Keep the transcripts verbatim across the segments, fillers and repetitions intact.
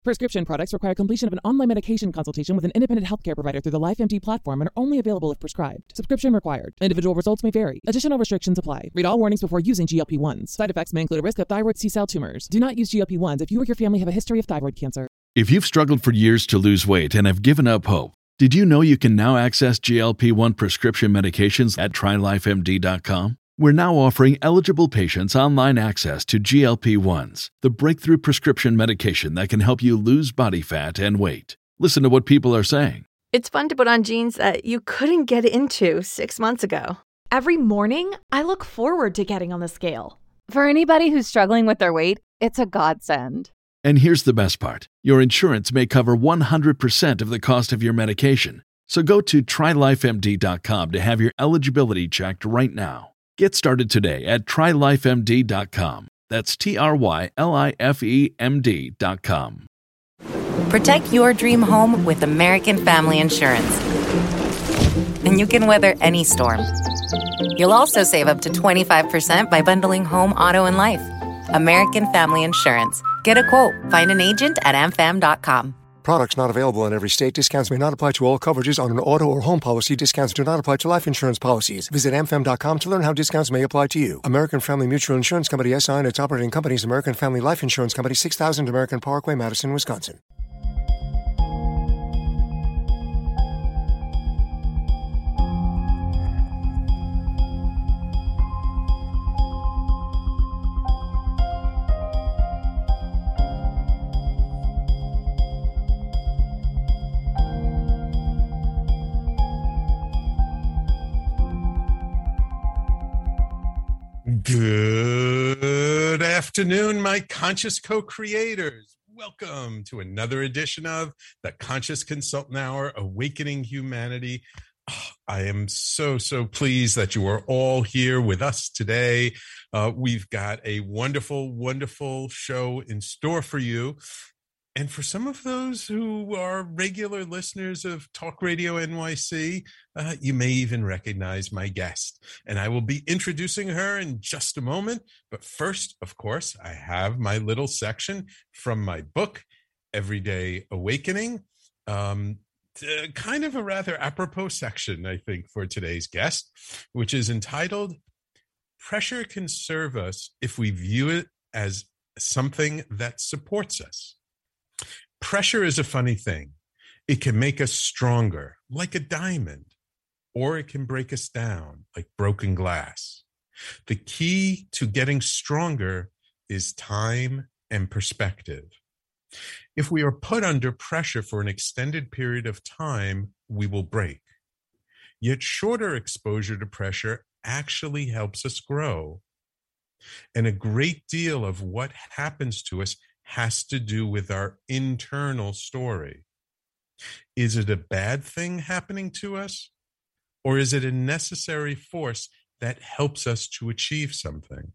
Prescription products require completion of an online medication consultation with an independent healthcare provider through the LifeMD platform and are only available if prescribed. Subscription required. Individual results may vary. Additional restrictions apply. Read all warnings before using G L P ones. Side effects may include a risk of thyroid C-cell tumors. Do not use G L P ones if you or your family have a history of thyroid cancer. If you've struggled for years to lose weight and have given up hope, did you know you can now access G L P one prescription medications at try life M D dot com? We're now offering eligible patients online access to G L P ones, the breakthrough prescription medication that can help you lose body fat and weight. Listen to what people are saying. It's fun to put on jeans that you couldn't get into six months ago. Every morning, I look forward to getting on the scale. For anybody who's struggling with their weight, it's a godsend. And here's the best part. Your insurance may cover one hundred percent of the cost of your medication. So go to try life M D dot com to have your eligibility checked right now. Get started today at try life M D dot com. That's T R Y L I F E M D dot com. Protect your dream home with American Family Insurance. And you can weather any storm. You'll also save up to twenty-five percent by bundling home, auto, and life. American Family Insurance. Get a quote. Find an agent at a m fam dot com. Products not available in every state. Discounts may not apply to all coverages on an auto or home policy. Discounts do not apply to life insurance policies. Visit a m fam dot com to learn how discounts may apply to you. American Family Mutual Insurance Company S I and its operating companies, American Family Life Insurance Company, six thousand American Parkway, Madison, Wisconsin. Good afternoon, my conscious co-creators. Welcome to another edition of the Conscious Consultant Hour, Awakening Humanity. Oh, I am so, so pleased that you are all here with us today. Uh, we've got a wonderful, wonderful show in store for you. And for some of those who are regular listeners of Talk Radio N Y C, uh, you may even recognize my guest. And I will be introducing her in just a moment. But first, of course, I have my little section from my book, Everyday Awakening. Um, uh, kind of a rather apropos section, I think, for today's guest, which is entitled, Pressure Can Serve Us If We View It as Something That Supports Us. Pressure is a funny thing. It can make us stronger, like a diamond, or it can break us down, like broken glass. The key to getting stronger is time and perspective. If we are put under pressure for an extended period of time, we will break. Yet shorter exposure to pressure actually helps us grow. And a great deal of what happens to us has to do with our internal story. Is it a bad thing happening to us? Or is it a necessary force that helps us to achieve something?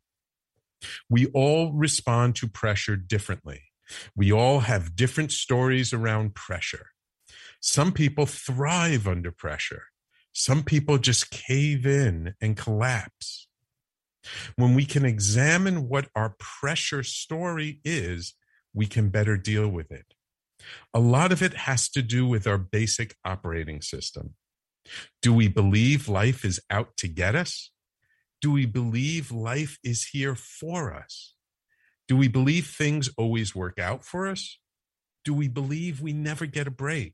We all respond to pressure differently. We all have different stories around pressure. Some people thrive under pressure. Some people just cave in and collapse. When we can examine what our pressure story is, we can better deal with it. A lot of it has to do with our basic operating system. Do we believe life is out to get us? Do we believe life is here for us? Do we believe things always work out for us? Do we believe we never get a break?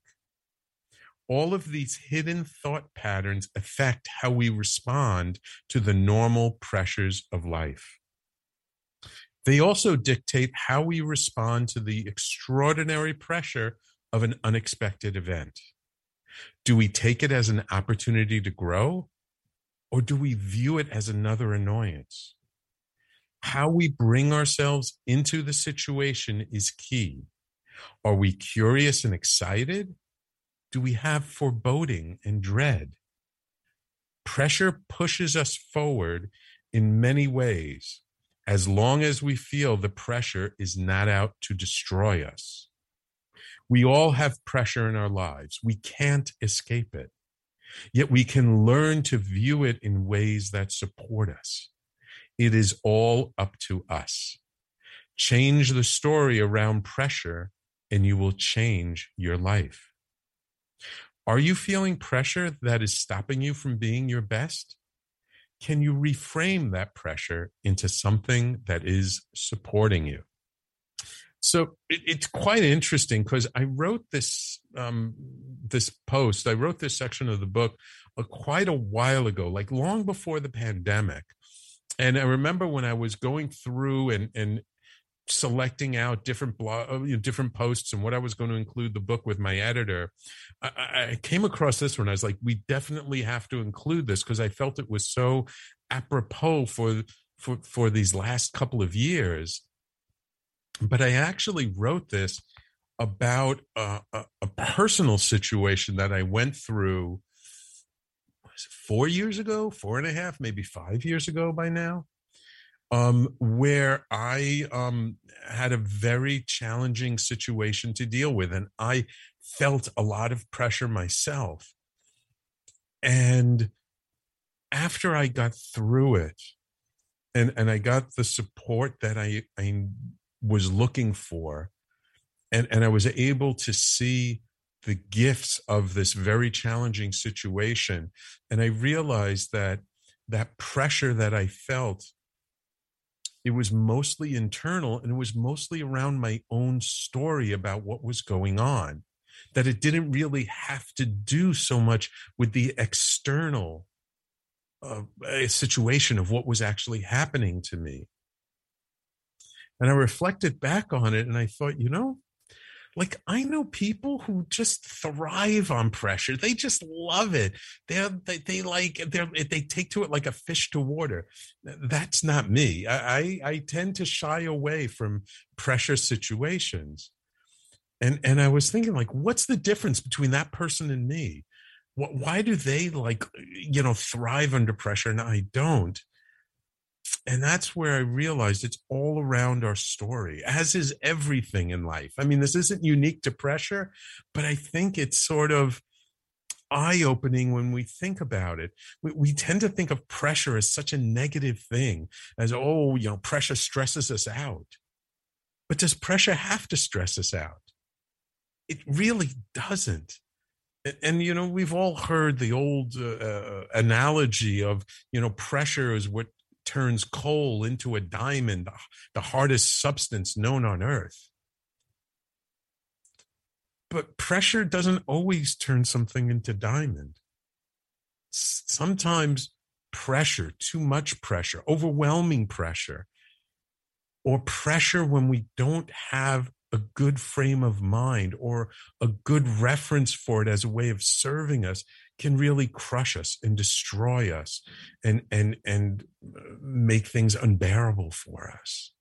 All of these hidden thought patterns affect how we respond to the normal pressures of life. They also dictate how we respond to the extraordinary pressure of an unexpected event. Do we take it as an opportunity to grow, or do we view it as another annoyance? How we bring ourselves into the situation is key. Are we curious and excited? Do we have foreboding and dread? Pressure pushes us forward in many ways, as long as we feel the pressure is not out to destroy us. We all have pressure in our lives. We can't escape it. Yet we can learn to view it in ways that support us. It is all up to us. Change the story around pressure, and you will change your life. Are you feeling pressure that is stopping you from being your best? Can you reframe that pressure into something that is supporting you? So it, it's quite interesting because I wrote this um, this post, I wrote this section of the book uh, quite a while ago, like long before the pandemic. And I remember when I was going through and, and selecting out different blog, you know, different posts and what I was going to include the book with my editor, I, I came across this one. I was like, we definitely have to include this because I felt it was so apropos for, for, for these last couple of years. But I actually wrote this about a, a, a personal situation that I went through was it four years ago, four and a half, maybe five years ago by now. Um, where I um, had a very challenging situation to deal with, and I felt a lot of pressure myself. And after I got through it, and, and I got the support that I, I was looking for, and, and I was able to see the gifts of this very challenging situation, and I realized that that pressure that I felt, it was mostly internal, and it was mostly around my own story about what was going on, that it didn't really have to do so much with the external uh, situation of what was actually happening to me. And I reflected back on it and I thought, you know, like I know people who just thrive on pressure. They just love it. They're, they they like they they take to it like a fish to water. That's not me. I, I I tend to shy away from pressure situations. And and I was thinking, like, what's the difference between that person and me? What, why do they like you know thrive under pressure and I don't? And that's where I realized it's all around our story, as is everything in life. I mean, this isn't unique to pressure, but I think it's sort of eye-opening when we think about it. We, we tend to think of pressure as such a negative thing, as, oh, you know, pressure stresses us out. But does pressure have to stress us out? It really doesn't. And, and you know, we've all heard the old uh, analogy of, you know, pressure is what turns coal into a diamond, the hardest substance known on earth. But pressure doesn't always turn something into diamond. Sometimes pressure, too much pressure, overwhelming pressure, or pressure when we don't have a good frame of mind or a good reference for it as a way of serving us, can really crush us and destroy us and and and make things unbearable for us.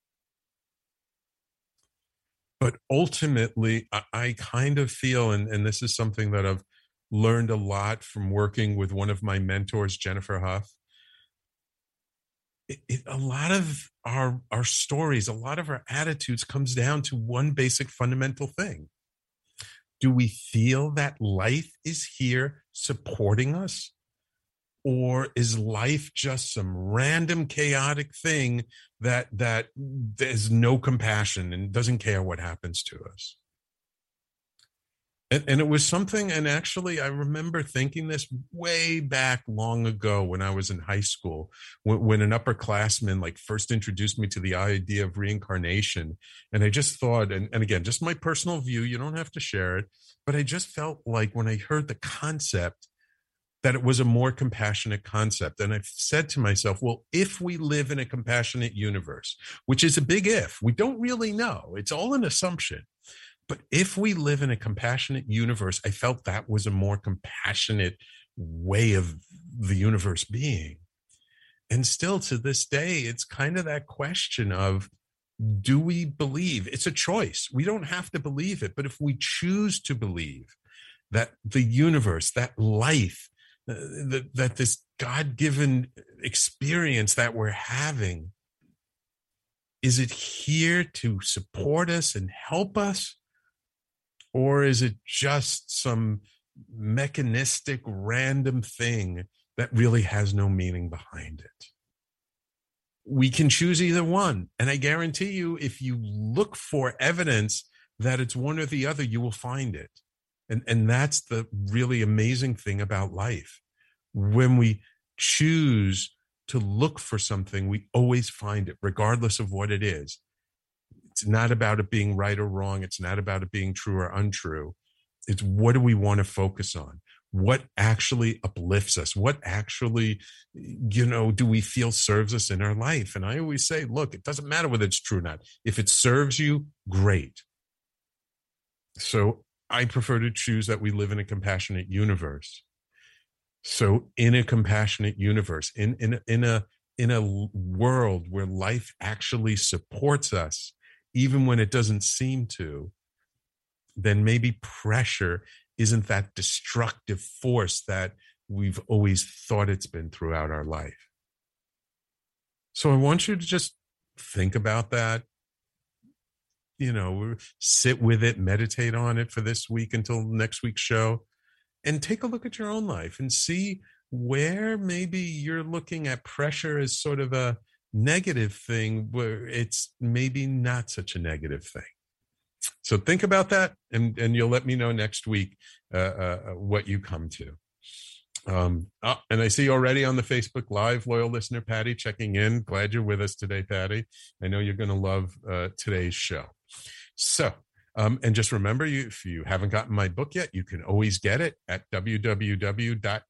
But ultimately, I, I kind of feel, and, and this is something that I've learned a lot from working with one of my mentors, Jennifer Huff, it, it, a lot of our, our stories, a lot of our attitudes comes down to one basic fundamental thing. Do we feel that life is here supporting us? Or is life just some random chaotic thing that that there's no compassion and doesn't care what happens to us? And, and it was something, and actually I remember thinking this way back long ago when I was in high school, when, when an upperclassman like first introduced me to the idea of reincarnation. And I just thought, and, and again, just my personal view, you don't have to share it, but I just felt like when I heard the concept, that it was a more compassionate concept. And I've said to myself, well, if we live in a compassionate universe, which is a big if, we don't really know, it's all an assumption. But if we live in a compassionate universe, I felt that was a more compassionate way of the universe being. And still to this day, it's kind of that question of, do we believe? It's a choice. We don't have to believe it. But if we choose to believe that the universe, that life, uh, that, that this God-given experience that we're having, is it here to support us and help us? Or is it just some mechanistic, random thing that really has no meaning behind it? We can choose either one. And I guarantee you, if you look for evidence that it's one or the other, you will find it. And, and that's the really amazing thing about life. When we choose to look for something, we always find it, regardless of what it is. It's not about it being right or wrong. It's not about it being true or untrue. It's what do we want to focus on? What actually uplifts us? What actually, you know, do we feel serves us in our life? And I always say, look, it doesn't matter whether it's true or not. If it serves you, great. So I prefer to choose that we live in a compassionate universe. So in a compassionate universe, in, in, in a, in a world where life actually supports us, even when it doesn't seem to, then maybe pressure isn't that destructive force that we've always thought it's been throughout our life. So I want you to just think about that, you know, sit with it, meditate on it for this week until next week's show, and take a look at your own life and see where maybe you're looking at pressure as sort of a negative thing where it's maybe not such a negative thing. So think about that, and, and you'll let me know next week uh, uh, what you come to. Um, oh, and I see already on the Facebook Live, loyal listener Patty checking in. Glad you're with us today, Patty. I know you're going to love uh, today's show. So, um, and just remember, you if you haven't gotten my book yet, you can always get it at w w w dot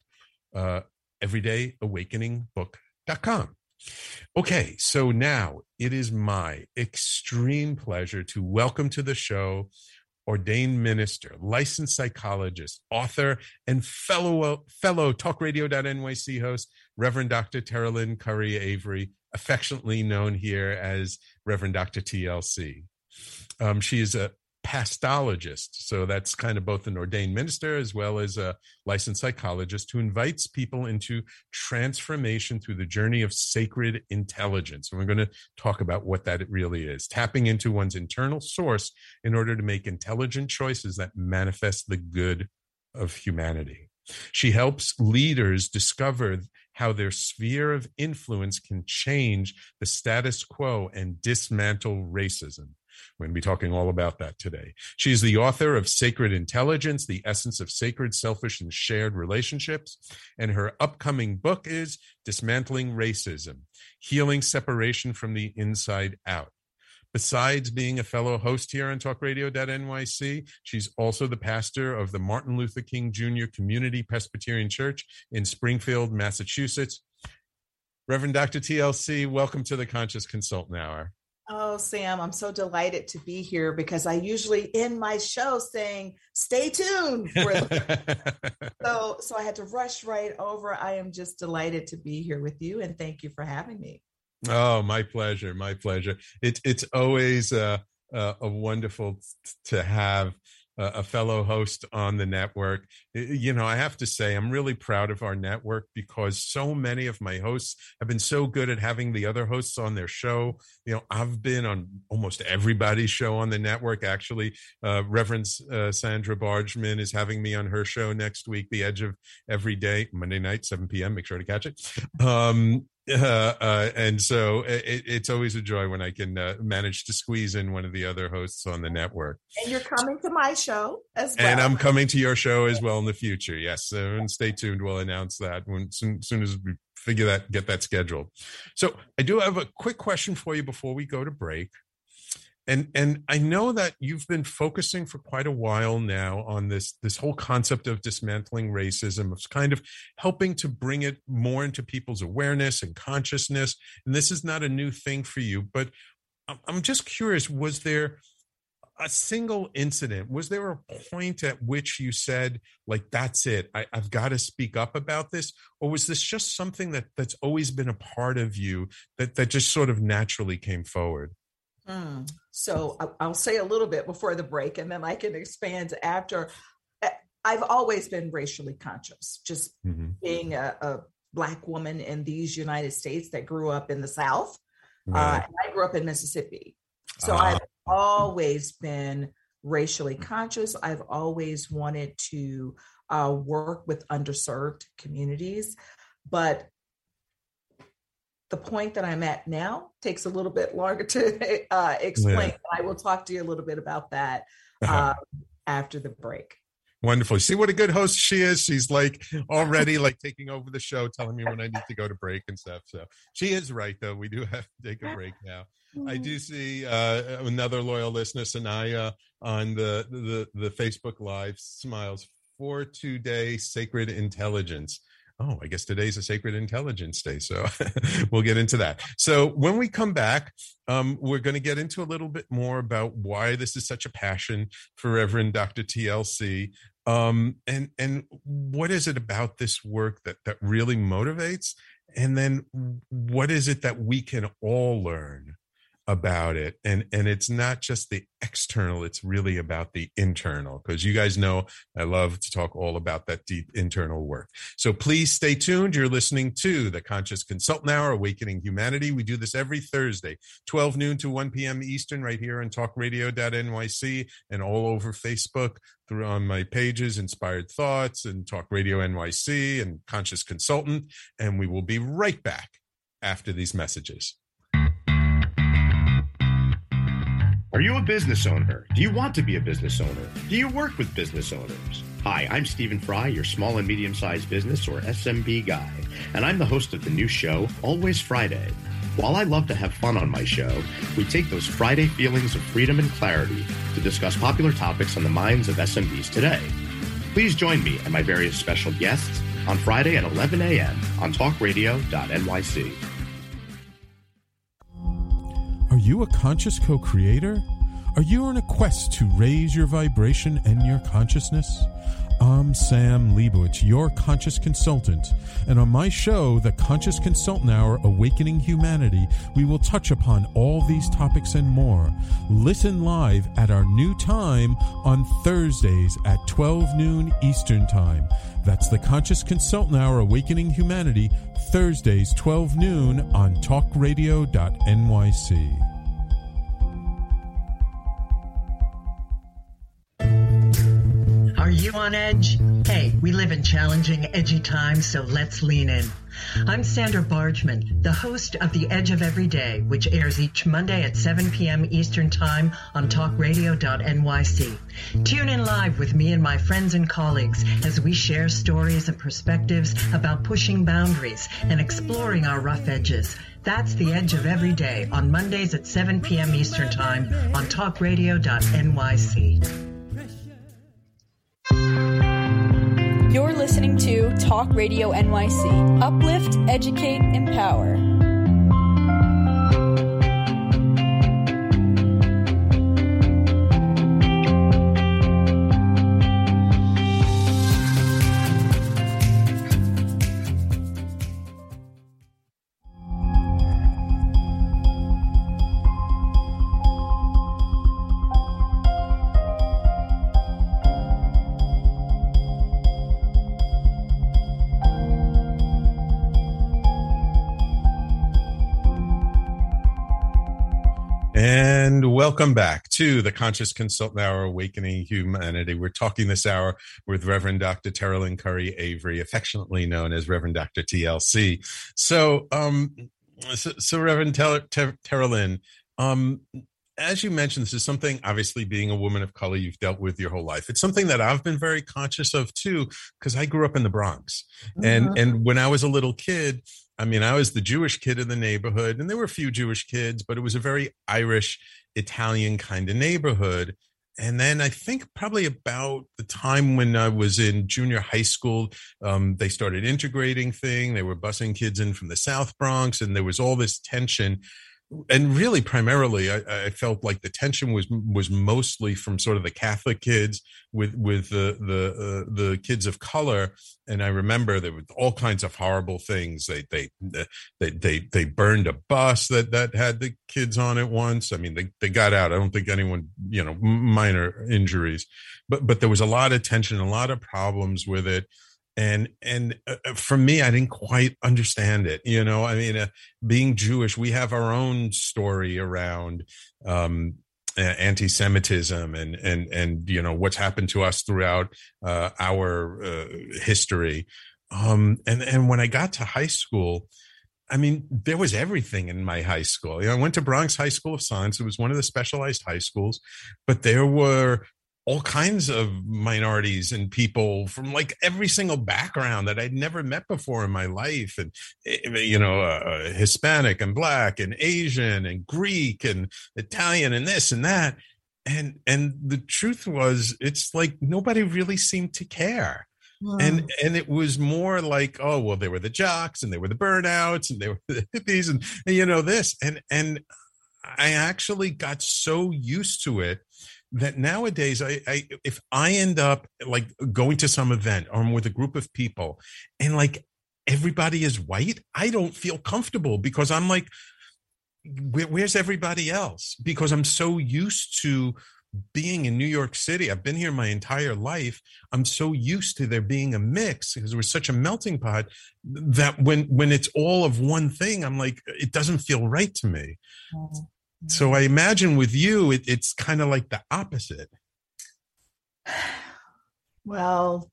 everyday awakening book dot com. Okay, so now it is my extreme pleasure to welcome to the show ordained minister, licensed psychologist, author, and fellow fellow talk radio dot N Y C host, Reverend Doctor Teralyn Curry Avery, affectionately known here as Reverend Doctor T L C. Um, she is a pastologist, so that's kind of both an ordained minister as well as a licensed psychologist who invites people into transformation through the journey of sacred intelligence. And we're going to talk about what that really is, tapping into one's internal source in order to make intelligent choices that manifest the good of humanity. She helps leaders discover how their sphere of influence can change the status quo and dismantle racism. We're going to be talking all about that today. She's the author of Sacred Intelligence, The Essence of Sacred, Selfish, and Shared Relationships. And her upcoming book is Dismantling Racism, Healing Separation from the Inside Out. Besides being a fellow host here on talk radio dot N Y C, she's also the pastor of the Martin Luther King Junior Community Presbyterian Church in Springfield, Massachusetts. Reverend Doctor T L C, welcome to the Conscious Consultant Hour. Oh, Sam, I'm so delighted to be here because I usually end my show saying, stay tuned. For so, so I had to rush right over. I am just delighted to be here with you, and thank you for having me. Oh, my pleasure. My pleasure. It, it's always uh, uh, a wonderful t- to have uh, a fellow host on the network. You know, I have to say, I'm really proud of our network because so many of my hosts have been so good at having the other hosts on their show. You know, I've been on almost everybody's show on the network. Actually, uh, Reverend uh, Sandra Bargeman is having me on her show next week, The Edge of Every Day, Monday night, seven p.m. Make sure to catch it. Um, Uh, uh, and so it, it's always a joy when I can uh, manage to squeeze in one of the other hosts on the network. And you're coming to my show as well. And I'm coming to your show as well in the future. Yes. So, and stay tuned. We'll announce that when soon, soon as we figure that, get that scheduled. So I do have a quick question for you before we go to break. And and I know that you've been focusing for quite a while now on this, this whole concept of dismantling racism, of kind of helping to bring it more into people's awareness and consciousness. And this is not a new thing for you, but I'm just curious, was there a single incident? Was there a point at which you said, like, that's it, I, I've got to speak up about this? Or was this just something that that's always been a part of you that, that just sort of naturally came forward? Hmm. So I'll say a little bit before the break, and then I can expand after. I've always been racially conscious, just mm-hmm. being a, a Black woman in these United States that grew up in the South. Right. Uh, and I grew up in Mississippi. So uh-huh. I've always been racially conscious. I've always wanted to uh, work with underserved communities. But the point that I'm at now takes a little bit longer to uh, explain. Yeah. I will talk to you a little bit about that uh, uh-huh. after the break. Wonderful. See what a good host she is. She's like already like taking over the show, telling me when I need to go to break and stuff. So she is right, though. We do have to take a break now. I do see uh, another loyal listener, Sanaya, on the, the, the Facebook Live, smiles for today, Sacred Intelligence. Oh, I guess today's a Sacred Intelligence Day, so we'll get into that. So when we come back, um, we're going to get into a little bit more about why this is such a passion for Reverend Doctor T L C, um, and and what is it about this work that that really motivates, and then what is it that we can all learn about it. And and it's not just the external, it's really about the internal, because you guys know I love to talk all about that deep internal work. So please stay tuned. You're listening to the Conscious Consultant Hour, Awakening Humanity. We do this every Thursday, twelve noon to one p.m. Eastern, right here on talk radio dot N Y C and all over Facebook through on my pages, Inspired Thoughts and Talk Radio N Y C and Conscious Consultant. And we will be right back after these messages. Are you a business owner? Do you want to be a business owner? Do you work with business owners? Hi, I'm Stephen Fry, your small and medium-sized business, or S M B guy, and I'm the host of the new show, Always Friday. While I love to have fun on my show, we take those Friday feelings of freedom and clarity to discuss popular topics on the minds of S M Bs today. Please join me and my various special guests on Friday at eleven a.m. on talk radio dot N Y C. Are you a conscious co-creator? Are you on a quest to raise your vibration and your consciousness? I'm Sam Leibowitz, your conscious consultant, and on my show, The Conscious Consultant Hour, Awakening Humanity, we will touch upon all these topics and more. Listen live at our new time on Thursdays at twelve noon Eastern Time. That's The Conscious Consultant Hour, Awakening Humanity, Thursdays, twelve noon on talk radio dot N Y C. Are you on edge? Hey, we live in challenging, edgy times, so let's lean in. I'm Sandra Bargman, the host of The Edge of Every Day, which airs each Monday at seven p.m. Eastern Time on talk radio dot N Y C. Tune in live with me and my friends and colleagues as we share stories and perspectives about pushing boundaries and exploring our rough edges. That's The Edge of Every Day on Mondays at seven p.m. Eastern Time on talk radio dot N Y C. You're listening to Talk Radio N Y C. Uplift, educate, empower. And welcome back to the Conscious Consultant Hour, Awakening Humanity. We're talking this hour with Reverend Doctor Terrilyn Curry Avery, affectionately known as Reverend Doctor T L C. So, um, so, so Reverend Ter- Ter- Terrilyn, um, as you mentioned, this is something, obviously, being a woman of color, you've dealt with your whole life. It's something that I've been very conscious of, too, because I grew up in the Bronx. Mm-hmm. And, and when I was a little kid, I mean, I was the Jewish kid in the neighborhood, and there were a few Jewish kids, but it was a very Irish, Italian kind of neighborhood. And then I think probably about the time when I was in junior high school, um, they started integrating thing. They were busing kids in from the South Bronx, and there was all this tension. And really, primarily, I, I felt like the tension was was mostly from sort of the Catholic kids with with the the uh, the kids of color. And I remember there were all kinds of horrible things. They they they they they burned a bus that that had the kids on it once. I mean, they they got out. I don't think anyone, you know, minor injuries, but but there was a lot of tension, a lot of problems with it. And and uh, for me, I didn't quite understand it. You know, I mean, uh, being Jewish, we have our own story around um, uh, anti-Semitism and and and you know what's happened to us throughout uh, our uh, history. Um, and and when I got to high school, I mean, there was everything in my high school. You know, I went to Bronx High School of Science. It was one of the specialized high schools, but there were all kinds of minorities and people from like every single background that I'd never met before in my life. And, you know, uh, Hispanic and Black and Asian and Greek and Italian and this and that. And, and the truth was, it's like nobody really seemed to care. Wow. And, and it was more like, oh, well, they were the jocks and they were the burnouts and they were the hippies and, and you know, this. And, and I actually got so used to it that nowadays, I, I if I end up like going to some event or I'm with a group of people and like everybody is white, I don't feel comfortable because I'm like, where, where's everybody else? Because I'm so used to being in New York City. I've been here my entire life. I'm so used to there being a mix because we're such a melting pot that when when it's all of one thing, I'm like, it doesn't feel right to me. Mm-hmm. So I imagine with you, it, it's kind of like the opposite. Well,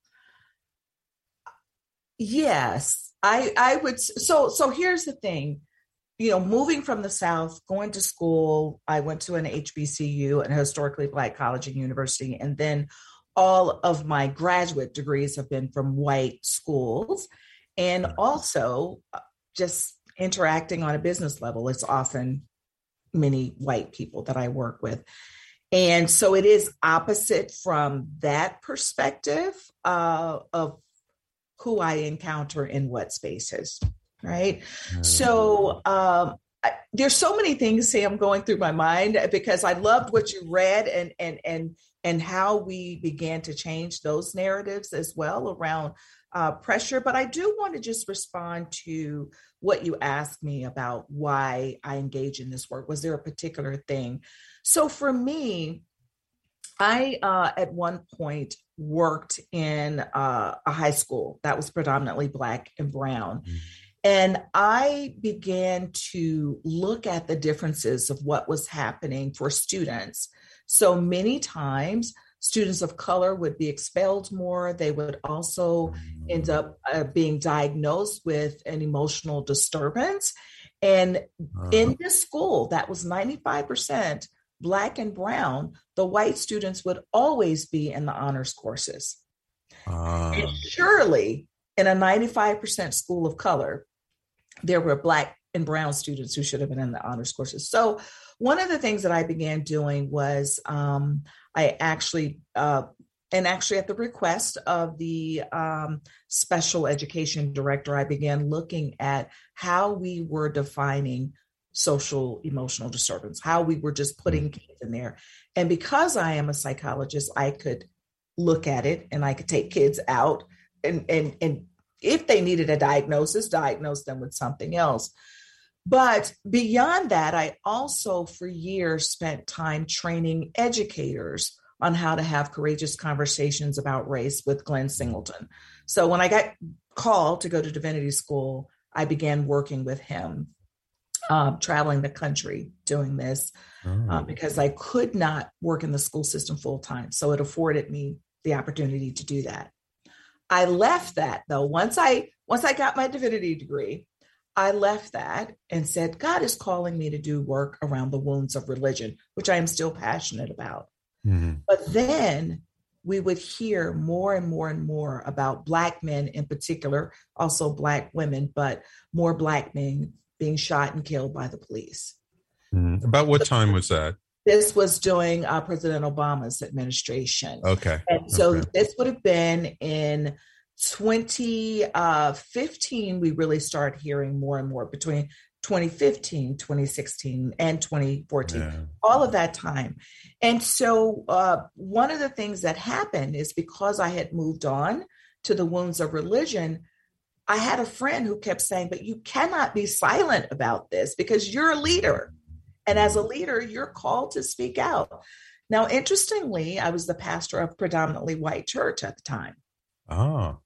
yes, I I would. So so here's the thing, you know, moving from the South, going to school, I went to an H B C U, an historically Black college and university, and then all of my graduate degrees have been from white schools, and also just interacting on a business level. It's often many white people that I work with. And so it is opposite from that perspective uh, of who I encounter in what spaces, right? Mm-hmm. So um, I, there's so many things, Sam, going through my mind because I loved what you read and and and and how we began to change those narratives as well around uh, pressure. But I do want to just respond to what you asked me about why I engage in this work. Was there a particular thing? So for me, I uh, at one point worked in uh, a high school that was predominantly Black and brown. Mm-hmm. And I began to look at the differences of what was happening for students. So many times, students of color would be expelled more. They would also end up uh, being diagnosed with an emotional disturbance. And uh-huh. in this school, that was ninety-five percent Black and brown, the white students would always be in the honors courses. Uh-huh. And surely in a ninety-five percent school of color, there were Black and brown students who should have been in the honors courses. So one of the things that I began doing was um, I actually, uh, and actually at the request of the um, special education director, I began looking at how we were defining social emotional disturbance, how we were just putting kids in there. And because I am a psychologist, I could look at it and I could take kids out and, and, and if they needed a diagnosis, diagnose them with something else. But beyond that, I also for years spent time training educators on how to have courageous conversations about race with Glenn Singleton. So when I got called to go to divinity school, I began working with him, um, traveling the country doing this oh. uh, because I could not work in the school system full time. So it afforded me the opportunity to do that. I left that though. Once I once I got my divinity degree, I left that and said, God is calling me to do work around the wounds of religion, which I am still passionate about. Mm-hmm. But then we would hear more and more and more about Black men in particular, also Black women, but more Black men being shot and killed by the police. Mm-hmm. About what time was that? This was during uh, President Obama's administration. Okay. And so okay. this would have been in twenty fifteen, we really started hearing more and more between twenty fifteen, twenty sixteen, and twenty fourteen, yeah. all of that time. And so uh, one of the things that happened is because I had moved on to the wounds of religion, I had a friend who kept saying, but you cannot be silent about this because you're a leader. And as a leader, you're called to speak out. Now, interestingly, I was the pastor of a predominantly white church at the time. Oh.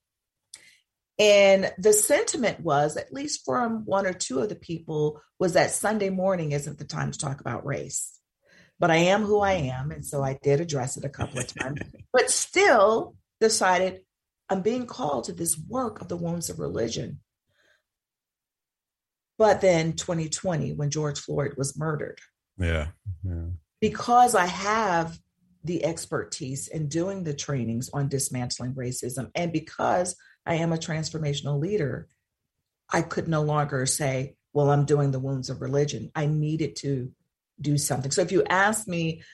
And the sentiment was, at least from one or two of the people, was that Sunday morning isn't the time to talk about race. But I am who I am. And so I did address it a couple of times, but still decided I'm being called to this work of the wounds of religion. But then twenty twenty, when George Floyd was murdered. Yeah. yeah. Because I have the expertise in doing the trainings on dismantling racism, and because I am a transformational leader, I could no longer say, well, I'm doing the wounds of religion. I needed to do something. So if you ask me,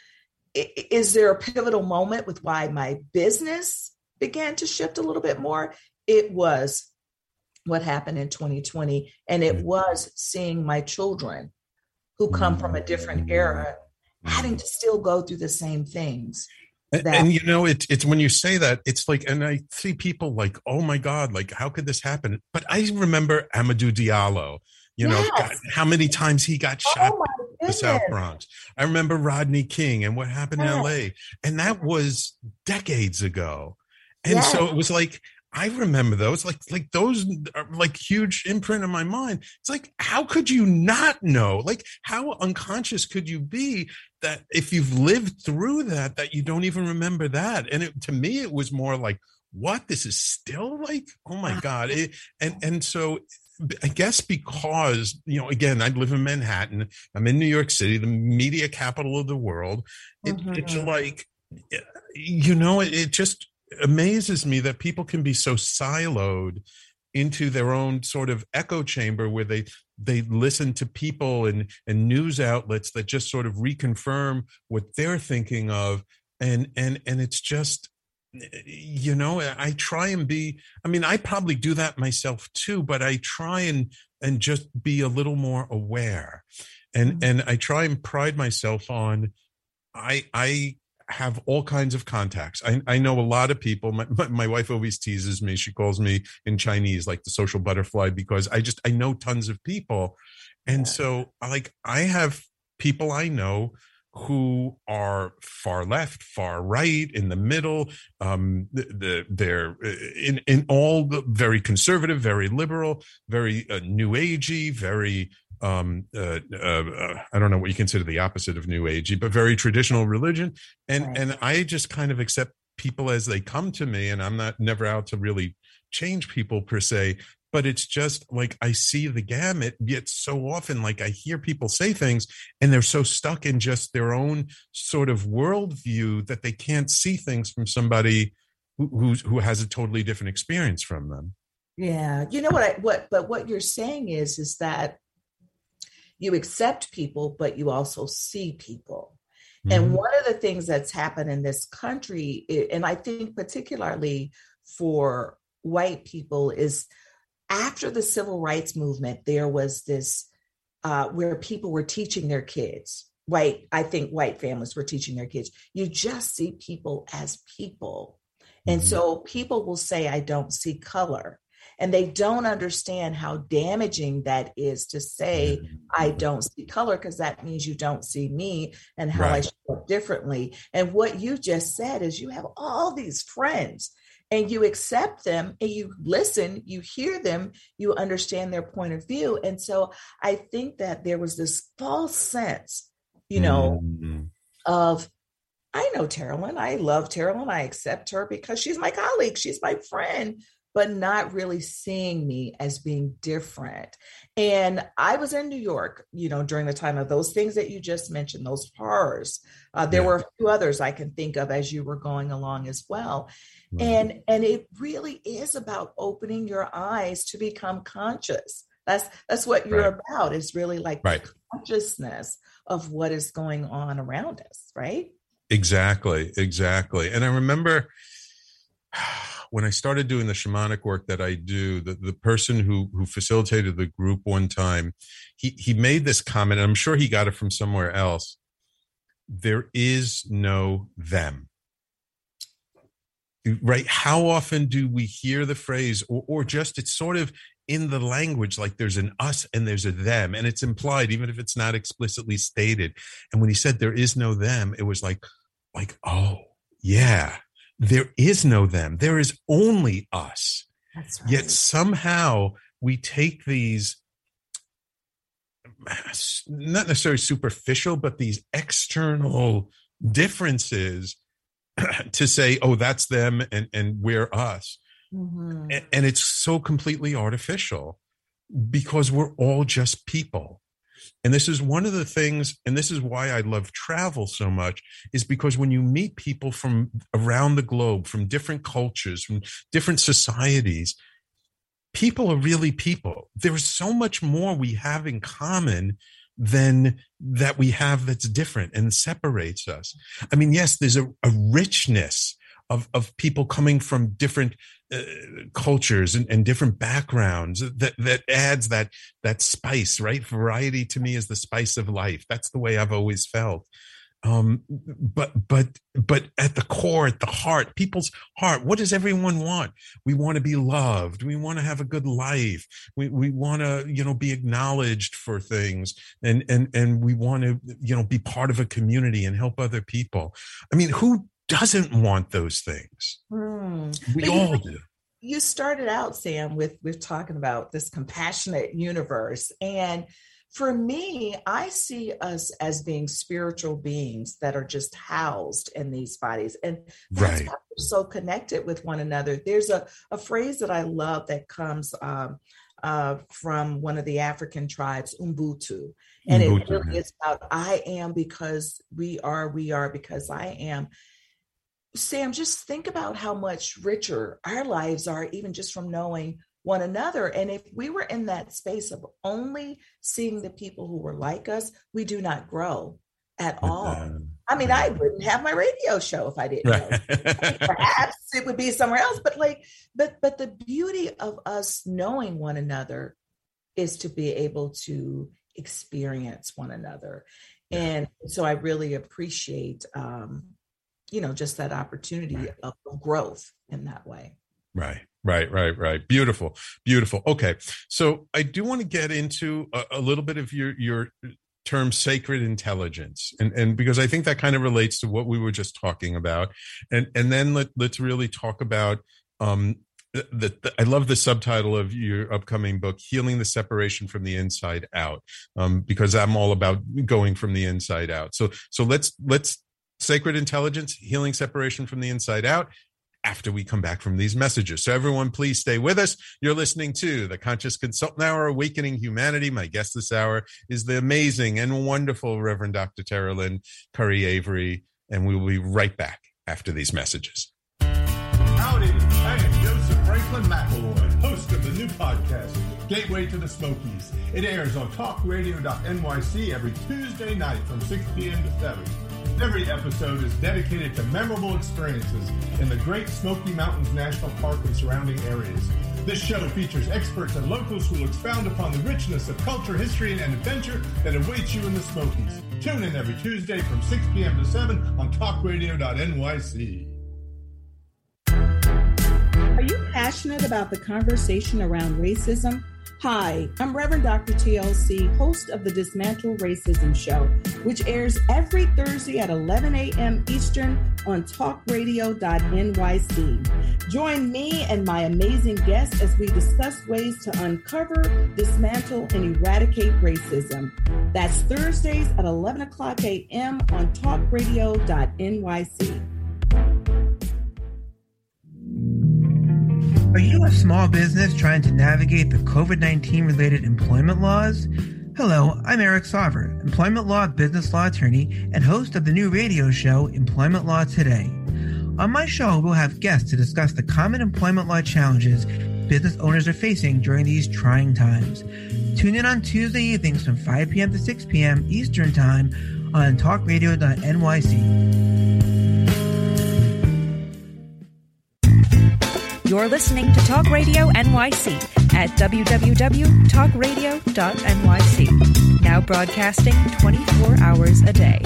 is there a pivotal moment with why my business began to shift a little bit more? It was what happened in twenty twenty. And it was seeing my children who come from a different era having to still go through the same things. And, and you know, it's it's when you say that, it's like, and I see people like, oh my God, like, how could this happen? But I remember Amadou Diallo, you know, Yes. God, how many times he got Oh shot my in the South goodness. Bronx. I remember Rodney King and what happened in Yes. L A. And that was decades ago. And Yes. so it was like, I remember those, like, like those are like huge imprint in my mind. It's like, how could you not know? Like, how unconscious could you be that if you've lived through that, that you don't even remember that? And it, to me, it was more like, what? This is still like, oh my God. It, and, and so I guess because, you know, again, I live in Manhattan, I'm in New York City, the media capital of the world. It, Mhm. It's like, you know, it, it just amazes me that people can be so siloed into their own sort of echo chamber where they they listen to people and and news outlets that just sort of reconfirm what they're thinking of, and and and it's just, you know, I try and be, I mean, I probably do that myself too, but I try and and just be a little more aware, and and I try and pride myself on I I have all kinds of contacts. I, I know a lot of people. My, my, my wife always teases me. She calls me in Chinese like the social butterfly, because I just, I know tons of people. And so like, I have people I know who are far left, far right, in the middle. Um, the, the, they're in, in all the very conservative, very liberal, very uh, new agey, very, um, uh, uh, I don't know what you consider the opposite of new agey, but very traditional religion. And, Right. and I just kind of accept people as they come to me, and I'm not never out to really change people per se, but it's just like, I see the gamut, yet so often, like, I hear people say things and they're so stuck in just their own sort of worldview that they can't see things from somebody who, who's, who has a totally different experience from them. Yeah. You know what I, what, but what you're saying is, is that you accept people, but you also see people. Mm-hmm. And one of the things that's happened in this country, and I think particularly for white people, is after the civil rights movement, there was this uh, where people were teaching their kids, white, I think white families were teaching their kids, you just see people as people. Mm-hmm. And so people will say, I don't see color. And they don't understand how damaging that is to say, I don't see color, because that means you don't see me and how right. I show up differently. And what you just said is, you have all these friends and you accept them and you listen, you hear them, you understand their point of view. And so I think that there was this false sense, you know, mm-hmm. of, I know Terrilyn, I love Terrilyn, I accept her because she's my colleague, she's my friend, but not really seeing me as being different. And I was in New York, you know, during the time of those things that you just mentioned, those horrors. Uh, there yeah. were a few others I can think of as you were going along as well. Right. And, and it really is about opening your eyes to become conscious. That's, that's what you're right. about. It's really like right. the consciousness of what is going on around us, right? Exactly, exactly. And I remember when I started doing the shamanic work that I do, the, the person who who facilitated the group one time, he he made this comment, and I'm sure he got it from somewhere else. There is no them. Right? How often do we hear the phrase, or, or just it's sort of in the language, like there's an us and there's a them, and it's implied, even if it's not explicitly stated. And when he said there is no them, it was like, like, oh, yeah. There is no them. There is only us. That's right. Yet somehow we take these, not necessarily superficial, but these external differences to say, oh, that's them and, and we're us. Mm-hmm. And, and it's so completely artificial. because we're all just people. And this is one of the things, and this is why I love travel so much, is because when you meet people from around the globe, from different cultures, from different societies, people are really people. There is so much more we have in common than that we have that's different and separates us. I mean, yes, there's a, a richness of, of people coming from different uh, cultures and, and different backgrounds that, that adds that, that spice, right? Variety to me is the spice of life. That's the way I've always felt. Um, but, but, but at the core, at the heart, people's heart, what does everyone want? We want to be loved. We want to have a good life. We, we want to, you know, be acknowledged for things, and, and, and we want to, you know, be part of a community and help other people. I mean, who doesn't want those things? Hmm. We But all you, do. you started out, Sam, with, with talking about this compassionate universe. And for me, I see us as being spiritual beings that are just housed in these bodies. And that's Right. why we're so connected with one another. There's a, a phrase that I love that comes um, uh, from one of the African tribes, Ubuntu. And it Ubuntu, really yeah. is about I am because we are, we are because I am. Sam, just think about how much richer our lives are, even just from knowing one another. And if we were in that space of only seeing the people who were like us, we do not grow at all. Um, I mean, I wouldn't have my radio show if I didn't know. Perhaps it would be somewhere else, but like, but but the beauty of us knowing one another is to be able to experience one another. And so I really appreciate, um, you know, just that opportunity of growth in that way. Right, right, right, right. Beautiful, beautiful. Okay, so I do want to get into a, a little bit of your your term sacred intelligence, and and because I think that kind of relates to what we were just talking about, and and then let let's really talk about um the, the I love the subtitle of your upcoming book, Healing the Separation from the Inside Out, um because I'm all about going from the inside out. So so let's let's sacred intelligence, healing separation from the inside out, after we come back from these messages. So everyone, please stay with us. You're listening to the Conscious Consultant Hour, Awakening Humanity. My guest this hour is the amazing and wonderful Reverend Doctor Tara Lynn Curry Avery, and we will be right back after these messages. Howdy, I am Joseph Franklin McElroy, host of the new podcast, Gateway to the Smokies. It airs on talk radio dot N Y C every Tuesday night from six p.m. to seven. Every episode is dedicated to memorable experiences in the Great Smoky Mountains National Park and surrounding areas. This show features experts and locals who will expound upon the richness of culture, history, and adventure that awaits you in the Smokies. Tune in every Tuesday from six p.m. to seven on talk radio dot N Y C. Are you passionate about the conversation around racism? Hi, I'm Reverend Doctor T L C, host of the Dismantle Racism Show, which airs every Thursday at eleven a.m. Eastern on talk radio dot N Y C. Join me and my amazing guests as we discuss ways to uncover, dismantle, and eradicate racism. That's Thursdays at eleven o'clock a.m. on talk radio dot N Y C. Are you a small business trying to navigate the covid nineteen related employment laws? Hello, I'm Eric Sauver, employment law business law attorney and host of the new radio show, Employment Law Today. On my show, we'll have guests to discuss the common employment law challenges business owners are facing during these trying times. Tune in on Tuesday evenings from five p.m. to six p.m. Eastern Time on talk radio dot N Y C. You're listening to Talk Radio N Y C at w w w dot talk radio dot N Y C. Now broadcasting twenty-four hours a day.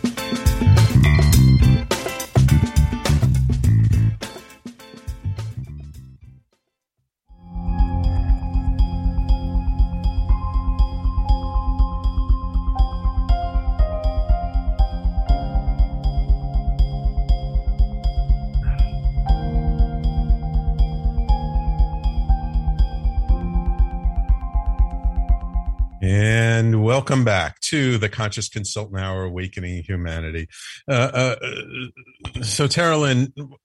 And welcome back to the Conscious Consultant Hour, Awakening Humanity. Uh, uh, so, Tara Lynn,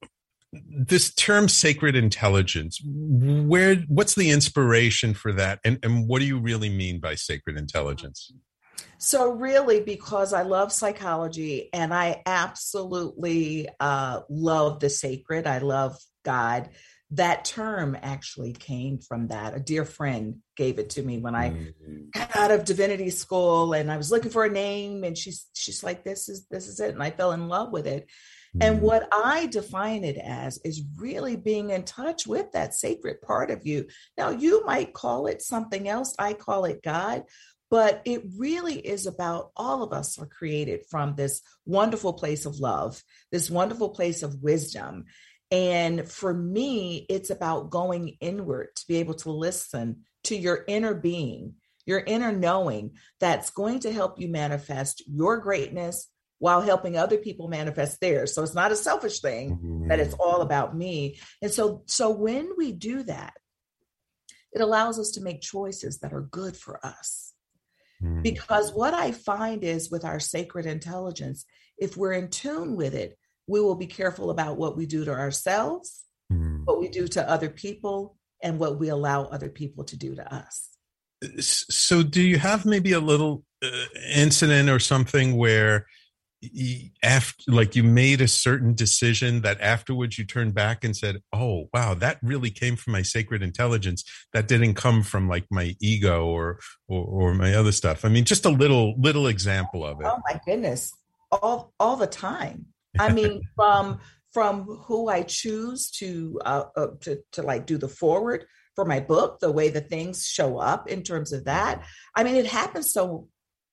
this term sacred intelligence, where, what's the inspiration for that? And, and what do you really mean by sacred intelligence? So really, because I love psychology and I absolutely uh, love the sacred, I love God. That term actually came from that. A dear friend gave it to me when I mm-hmm. got out of divinity school, and I was looking for a name, and she's she's like, "This is this is it," and I fell in love with it. Mm-hmm. And what I define it as is really being in touch with that sacred part of you. Now, you might call it something else. I call it God. But it really is about all of us are created from this wonderful place of love, this wonderful place of wisdom. And for me, it's about going inward to be able to listen to your inner being, your inner knowing that's going to help you manifest your greatness while helping other people manifest theirs. So it's not a selfish thing, mm-hmm. that it's all about me. And so, so when we do that, it allows us to make choices that are good for us. Because what I find is with our sacred intelligence, if we're in tune with it, we will be careful about what we do to ourselves, mm. what we do to other people, and what we allow other people to do to us. So do you have maybe a little uh, incident or something where you, after, like you made a certain decision that afterwards you turned back and said, oh, wow, that really came from my sacred intelligence. That didn't come from like my ego or, or, or my other stuff. I mean, just a little, little example of it. Oh my goodness. All, all the time. I mean, from, from who I choose to, uh, uh, to, to like do the forward for my book, the way the things show up in terms of that. I mean, it happens so,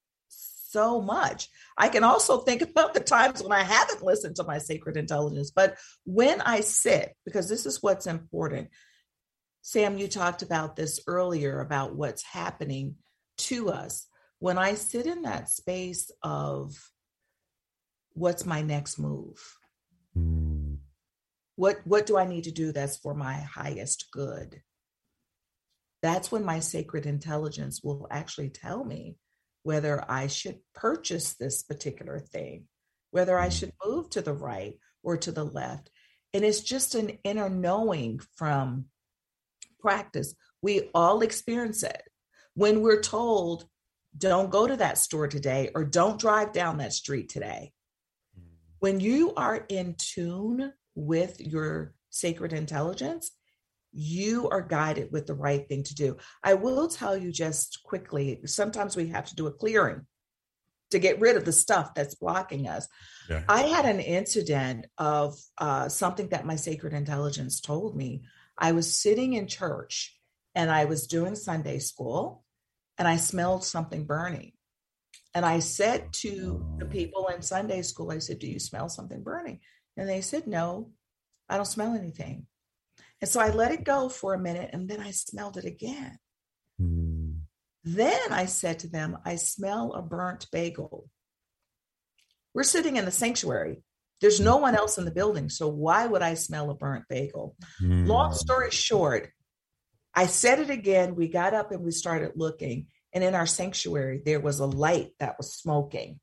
so much. I can also think about the times when I haven't listened to my sacred intelligence, but when I sit, because this is what's important. Sam, you talked about this earlier about what's happening to us. When I sit in that space of what's my next move? Mm. What, what do I need to do that's for my highest good? That's when my sacred intelligence will actually tell me whether I should purchase this particular thing, whether I should move to the right or to the left. And it's just an inner knowing from practice. We all experience it. When we're told, don't go to that store today, or don't drive down that street today. When you are in tune with your sacred intelligence, you are guided with the right thing to do. I will tell you just quickly, sometimes we have to do a clearing to get rid of the stuff that's blocking us. Yeah. I had an incident of uh, something that my sacred intelligence told me. I was sitting in church and I was doing Sunday school and I smelled something burning. And I said to the people in Sunday school, I said, do you smell something burning? And they said, no, I don't smell anything. And so I let it go for a minute, and then I smelled it again. Mm. Then I said to them, I smell a burnt bagel. We're sitting in the sanctuary. There's no one else in the building, so why would I smell a burnt bagel? Mm. Long story short, I said it again. We got up and we started looking, and in our sanctuary, there was a light that was smoking.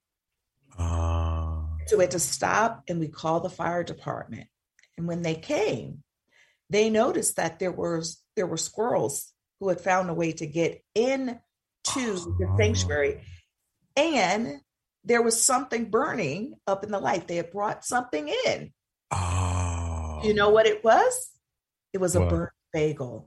Uh. So we had to stop, and we called the fire department. And when they came, they noticed that there was there were squirrels who had found a way to get into oh. the sanctuary, and there was something burning up in the light. They had brought something in. Oh. You know what it was? It was what? A burnt bagel.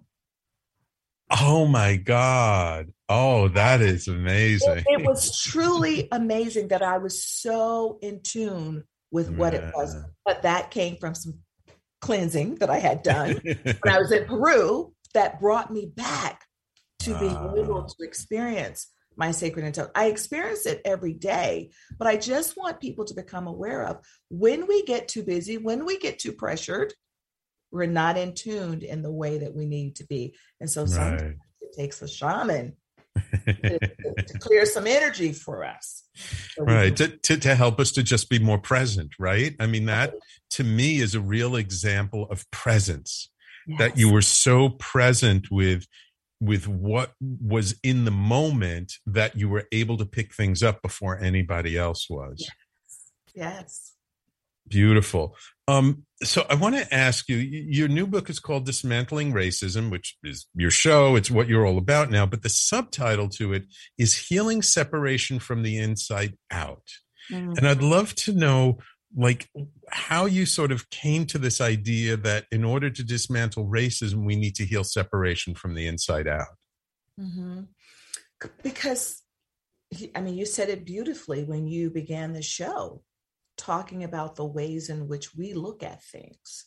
Oh my God. Oh, that is amazing. It, it was truly amazing that I was so in tune with what yeah. it was. But that came from some cleansing that I had done when I was in Peru that brought me back to being uh, able to experience my sacred intelligence. I experience it every day, but I just want people to become aware of when we get too busy, when we get too pressured, we're not in tuned in the way that we need to be. And so sometimes right. it takes a shaman to, to clear some energy for us. So right. To, to, to help us to just be more present. Right. I mean, that to me is a real example of presence, yes. that you were so present with, with what was in the moment that you were able to pick things up before anybody else was. Yes. Yes. Beautiful. Um, so I want to ask you, your new book is called Dismantling Racism, which is your show. It's what you're all about now. But the subtitle to it is Healing Separation from the Inside Out. Mm-hmm. And I'd love to know, like, how you sort of came to this idea that in order to dismantle racism, we need to heal separation from the inside out. Mm-hmm. Because, I mean, you said it beautifully when you began the show, talking about the ways in which we look at things.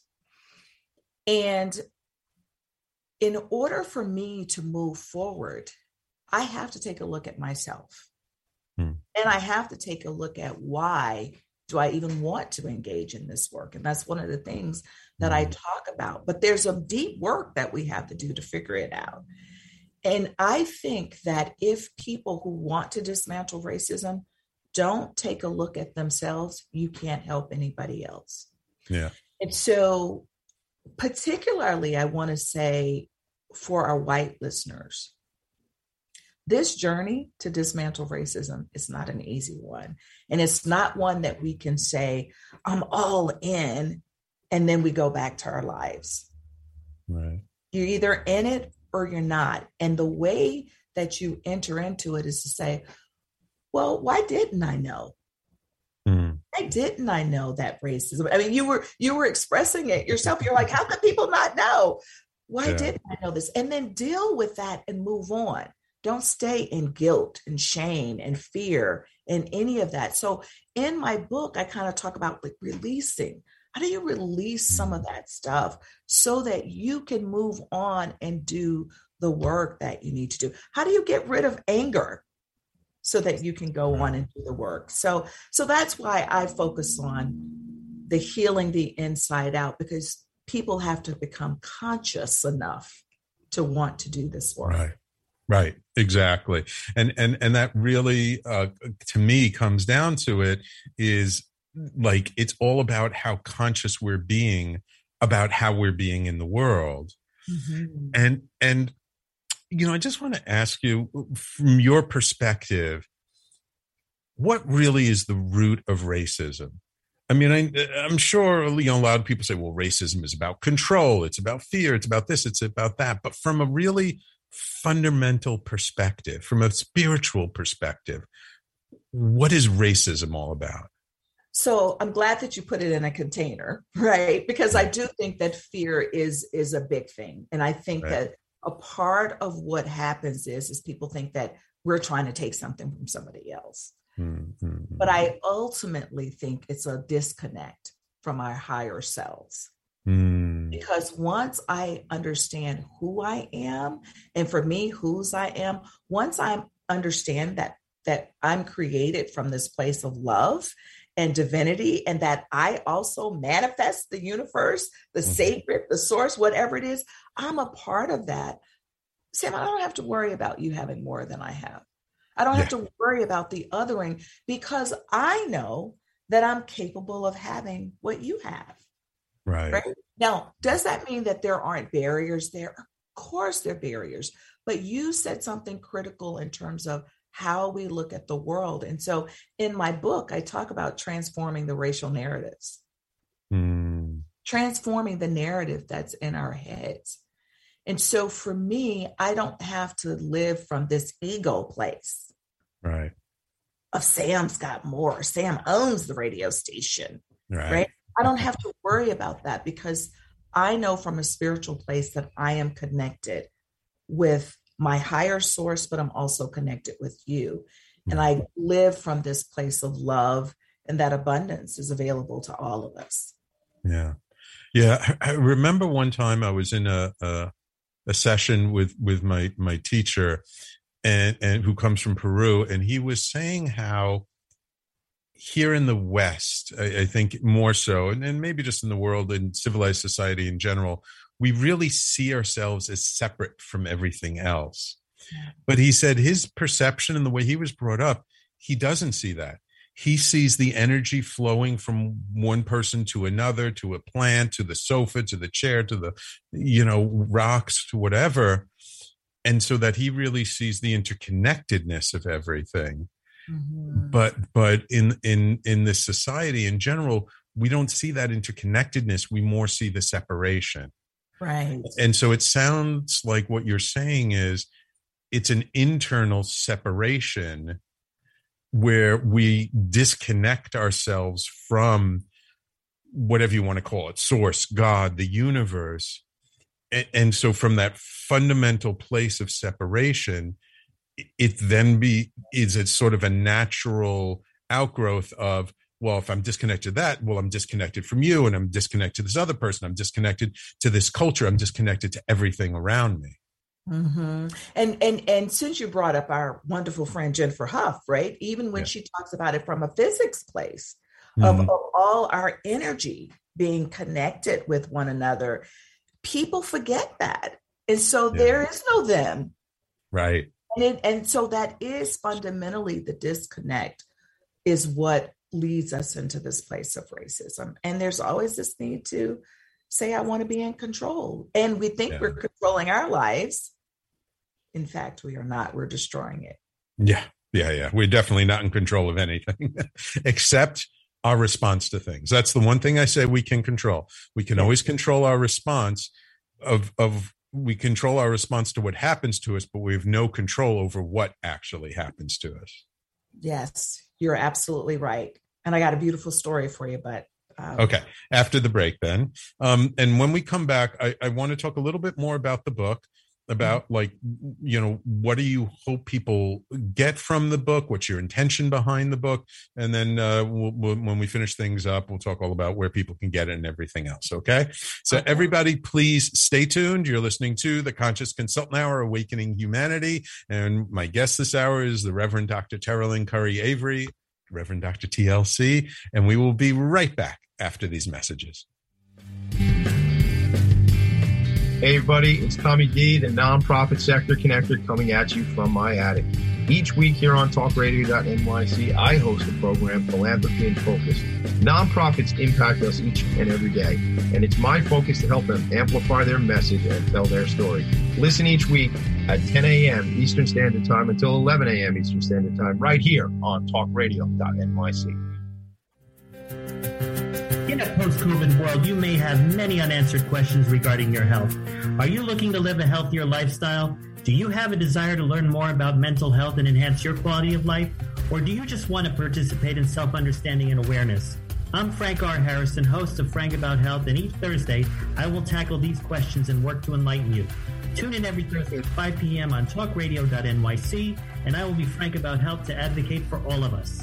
And in order for me to move forward, I have to take a look at myself. Hmm. And I have to take a look at why do I even want to engage in this work? And that's one of the things that I talk about. But there's a deep work that we have to do to figure it out. And I think that if people who want to dismantle racism don't take a look at themselves, you can't help anybody else. Yeah. And so particularly, I want to say for our white listeners, this journey to dismantle racism is not an easy one. And it's not one that we can say, I'm all in, and then we go back to our lives. Right. You're either in it or you're not. And the way that you enter into it is to say, well, why didn't I know? Mm. Why didn't I know that racism? I mean, you were you were expressing it yourself. You're like, how can people not know? Why yeah. didn't I know this? And then deal with that and move on. Don't stay in guilt and shame and fear and any of that. So in my book, I kind of talk about like releasing. How do you release some of that stuff so that you can move on and do the work that you need to do? How do you get rid of anger so that you can go on and do the work? So, so that's why I focus on the healing the inside out, because people have to become conscious enough to want to do this work. Right. Right. Exactly. And, and, and that really, uh, to me, comes down to it is like, it's all about how conscious we're being about how we're being in the world. Mm-hmm. And, and, you know, I just want to ask you, from your perspective, what really is the root of racism? I mean, I, I'm sure, you know, a lot of people say, well, racism is about control. It's about fear. It's about this. It's about that. But from a really fundamental perspective, from a spiritual perspective, what is racism all about? So I'm glad that you put it in a container, right? Because I do think that fear is is a big thing. And I think right. that a part of what happens is, is people think that we're trying to take something from somebody else. Mm-hmm. But I ultimately think it's a disconnect from our higher selves. Mm. Because once I understand who I am, and for me, whose I am, once I understand that that I'm created from this place of love and divinity, and that I also manifest the universe, the mm-hmm. sacred, the source, whatever it is, I'm a part of that. Sam, I don't have to worry about you having more than I have. I don't yeah. have to worry about the othering, because I know that I'm capable of having what you have. Right. right. Now, does that mean that there aren't barriers there? Of course there are barriers, but you said something critical in terms of how we look at the world. And so in my book, I talk about transforming the racial narratives, mm. transforming the narrative that's in our heads. And so for me, I don't have to live from this ego place. Right. Of Sam's got more. Sam owns the radio station. Right. right? I don't have to worry about that, because I know from a spiritual place that I am connected with my higher source, but I'm also connected with you. Mm-hmm. And I live from this place of love, and that abundance is available to all of us. Yeah. Yeah. I remember one time I was in a, a, a session with, with my, my teacher, and, and who comes from Peru. And he was saying how here in the West, I, I think more so, and, and maybe just in the world and civilized society in general, we really see ourselves as separate from everything else. Yeah. But he said his perception and the way he was brought up, he doesn't see that. He sees the energy flowing from one person to another, to a plant, to the sofa, to the chair, to the, you know, rocks, to whatever. And so that he really sees the interconnectedness of everything. Mm-hmm. But but in in in this society in general, we don't see that interconnectedness. We more see the separation. Right. And so it sounds like what you're saying is it's an internal separation where we disconnect ourselves from whatever you want to call it, source, God, the universe. And, and so from that fundamental place of separation, it then be is it sort of a natural outgrowth of, well, if I'm disconnected to that, well, I'm disconnected from you, and I'm disconnected to this other person. I'm disconnected to this culture. I'm disconnected to everything around me. Mm-hmm. And and and since you brought up our wonderful friend Jennifer Huff, right? Even when yeah. she talks about it from a physics place mm-hmm. of, of all our energy being connected with one another, people forget that, and so yeah. there is no them, right? And it, and so that is fundamentally the disconnect is what leads us into this place of racism. And there's always this need to say, I want to be in control. And we think yeah. we're controlling our lives. In fact, we are not. We're destroying it. Yeah, yeah, yeah. We're definitely not in control of anything except our response to things. That's the one thing I say we can control. We can yeah. always control our response of of we control our response to what happens to us, but we have no control over what actually happens to us. Yes, you're absolutely right. And I got a beautiful story for you, but. Um, okay. After the break then. Um, and when we come back, I, I want to talk a little bit more about the book, about mm-hmm. like, you know, what do you hope people get from the book? What's your intention behind the book? And then uh, we'll, we'll, when we finish things up, we'll talk all about where people can get it and everything else. Okay. So okay. everybody, please stay tuned. You're listening to the Conscious Consultant Hour, Awakening Humanity. And my guest this hour is the Reverend Doctor Teralyn Curry Avery, Reverend Doctor T L C. And we will be right back after these messages. Hey everybody, it's Tommy D, the nonprofit sector connector, coming at you from my attic. Each week here on talk radio dot N Y C, I host the program Philanthropy in Focus. Nonprofits impact us each and every day, and it's my focus to help them amplify their message and tell their story. Listen each week at ten a.m. Eastern Standard Time until eleven a.m. Eastern Standard Time, right here on talk radio dot N Y C. In a post-COVID world, you may have many unanswered questions regarding your health. Are you looking to live a healthier lifestyle? Do you have a desire to learn more about mental health and enhance your quality of life? Or do you just want to participate in self-understanding and awareness? I'm Frank R. Harrison, host of Frank About Health, and each Thursday, I will tackle these questions and work to enlighten you. Tune in every Thursday at five p.m. on talk radio dot N Y C, and I will be Frank About Health to advocate for all of us.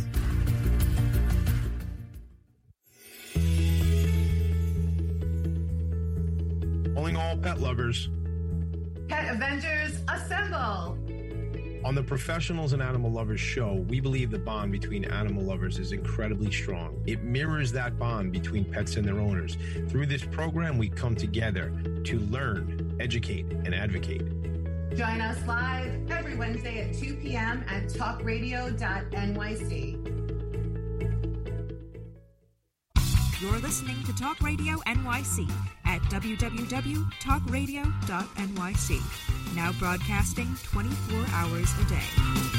Calling all pet lovers. Pet Avengers, assemble! On the Professionals and Animal Lovers show, we believe the bond between animal lovers is incredibly strong. It mirrors that bond between pets and their owners. Through this program, we come together to learn, educate, and advocate. Join us live every Wednesday at two p.m. at talk radio dot N Y C. You're listening to Talk Radio N Y C at w w w dot talk radio dot N Y C. Now broadcasting twenty-four hours a day.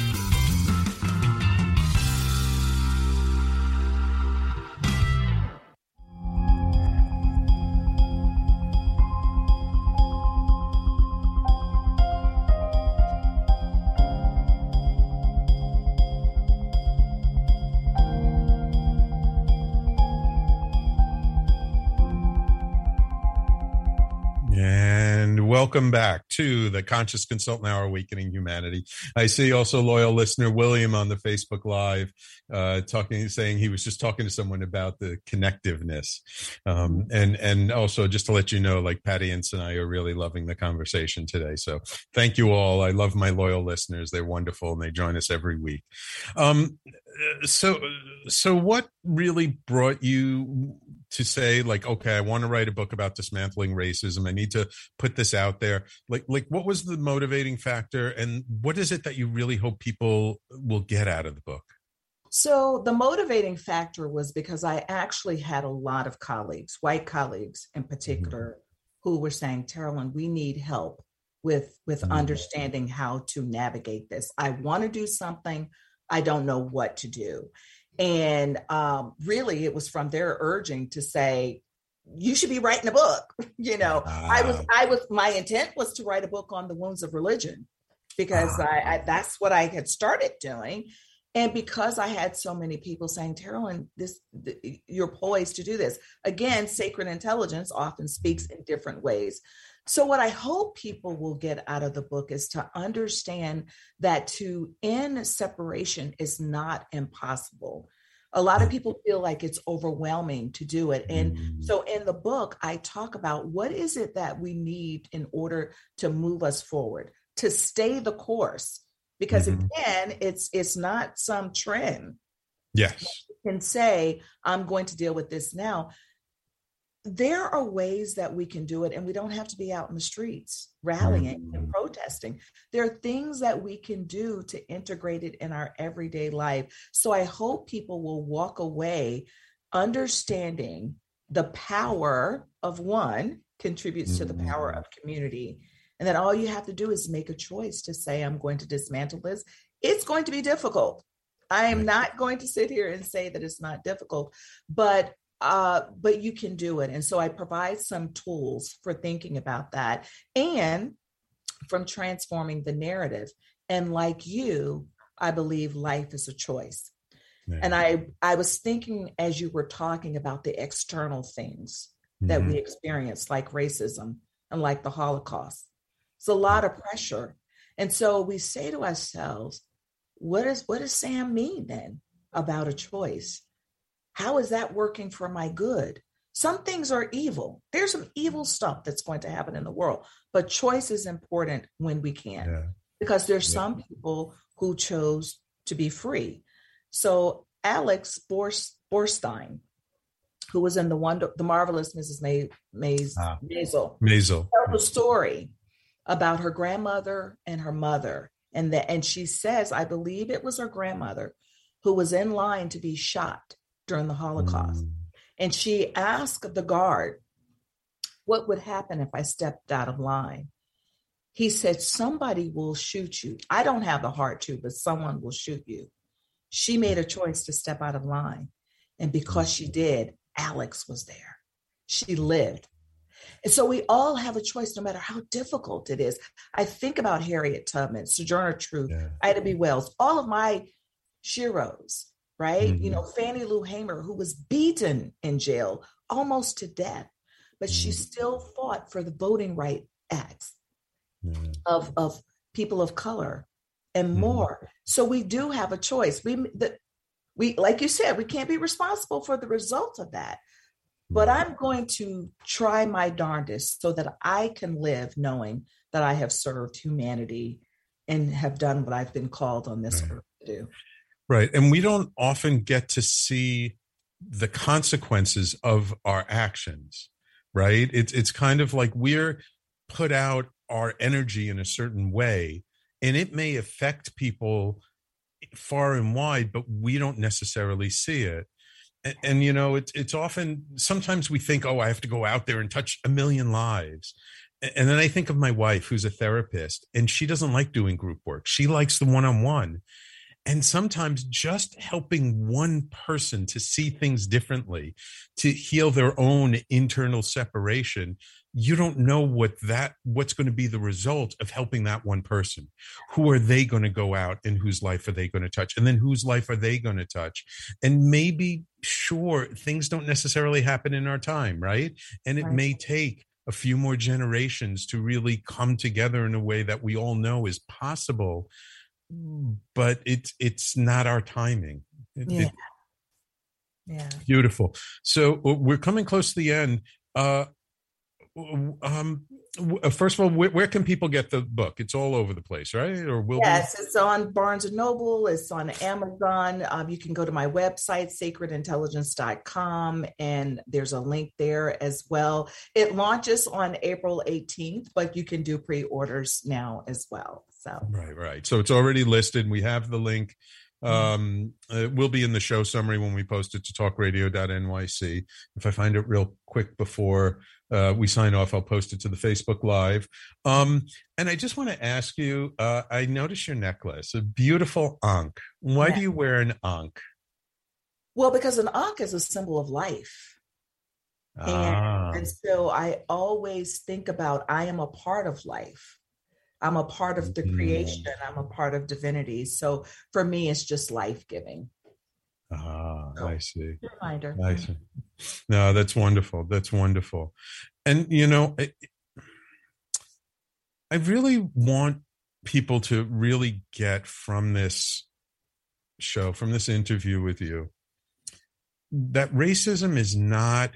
Welcome back to the Conscious Consultant Hour, Awakening Humanity. I see also loyal listener William on the Facebook Live uh, talking, saying he was just talking to someone about the connectiveness. Um, and, and also just to let you know, like Patty Ince and I are really loving the conversation today. So thank you all. I love my loyal listeners. They're wonderful and they join us every week. Um, so, so what really brought you to say, like, okay, I want to write a book about dismantling racism. I need to put this out there. Like, like, what was the motivating factor, and what is it that you really hope people will get out of the book? So the motivating factor was because I actually had a lot of colleagues, white colleagues in particular, mm-hmm. who were saying, Teralyn, we need help with, with mm-hmm. understanding how to navigate this. I want to do something. I don't know what to do. And um, really, it was from their urging to say, you should be writing a book. You know, uh, I was, I was, my intent was to write a book on the wounds of religion, because uh, I, I, that's what I had started doing. And because I had so many people saying, Terrilyn, this, th- you're poised to do this. Again, sacred intelligence often speaks in different ways. So what I hope people will get out of the book is to understand that to end separation is not impossible. A lot of people feel like it's overwhelming to do it. And mm. so in the book, I talk about what is it that we need in order to move us forward, to stay the course. Because mm-hmm. again, it's it's not some trend. Yes. You can say, I'm going to deal with this now. There are ways that we can do it, and we don't have to be out in the streets rallying mm-hmm. and protesting. There are things that we can do to integrate it in our everyday life. So I hope people will walk away understanding the power of one contributes mm-hmm. to the power of community. And that all you have to do is make a choice to say, I'm going to dismantle this. It's going to be difficult. I am not going to sit here and say that it's not difficult, but uh, but you can do it. And so I provide some tools for thinking about that and from transforming the narrative. And like you, I believe life is a choice. Yeah. And I, I was thinking as you were talking about the external things mm-hmm. that we experience, like racism and like the Holocaust. It's a lot of pressure. And so we say to ourselves, what is what does Sam mean then about a choice? How is that working for my good? Some things are evil. There's some evil stuff that's going to happen in the world, but choice is important when we can, yeah. because there's yeah. some people who chose to be free. So Alex Borstein, who was in the wonder, the marvelous Missus May, Mays, ah, Maisel, Maisel, told a story about her grandmother and her mother. And that, and she says, I believe it was her grandmother who was in line to be shot during the Holocaust. Mm. And she asked the guard, what would happen if I stepped out of line? He said, somebody will shoot you. I don't have the heart to, but someone will shoot you. She made a choice to step out of line. And because she did, Alex was there. She lived. And so we all have a choice, no matter how difficult it is. I think about Harriet Tubman, Sojourner Truth, yeah. Ida B. Wells, all of my sheroes, right? Mm-hmm. You know, Fannie Lou Hamer, who was beaten in jail almost to death, but mm-hmm. she still fought for the Voting Rights Acts mm-hmm. of, of people of color and mm-hmm. more. So we do have a choice. We, the, we, like you said, we can't be responsible for the results of that. But I'm going to try my darndest so that I can live knowing that I have served humanity and have done what I've been called on this right. earth to do. Right. And we don't often get to see the consequences of our actions, right? It's, it's kind of like we're put out our energy in a certain way, and it may affect people far and wide, but we don't necessarily see it. And, and, you know, it's it's often, sometimes we think, oh, I have to go out there and touch a million lives. And, and then I think of my wife, who's a therapist, and she doesn't like doing group work. She likes the one-on-one. And sometimes just helping one person to see things differently, to heal their own internal separation, you don't know what that what's going to be the result of helping that one person. Who are they going to go out and whose life are they going to touch? And then whose life are they going to touch? And maybe, sure, things don't necessarily happen in our time, right? And it right. may take a few more generations to really come together in a way that we all know is possible, but it's it's not our timing. It, yeah. It, yeah. Beautiful. So we're coming close to the end. Uh, Um, first of all, where, where can people get the book? It's all over the place, right? Or will yes, be? It's on Barnes and Noble. It's on Amazon. Um, you can go to my website, sacred intelligence dot com, and there's a link there as well. It launches on April eighteenth, but you can do pre-orders now as well. So right, right. So it's already listed. We have the link. Um, it will be in the show summary when we post it to talk radio dot N Y C. If I find it real quick before uh, we sign off, I'll post it to the Facebook Live. Um, and I just want to ask you, uh, I noticed your necklace, a beautiful ankh. Why yeah. do you wear an ankh? Well, because an ankh is a symbol of life. Ah. And, and so I always think about, I am a part of life. I'm a part of the creation. I'm a part of divinity. So for me, it's just life-giving. Ah, so, I see. Reminder. I see. No, that's wonderful. That's wonderful. And, you know, I, I really want people to really get from this show, from this interview with you, that racism is not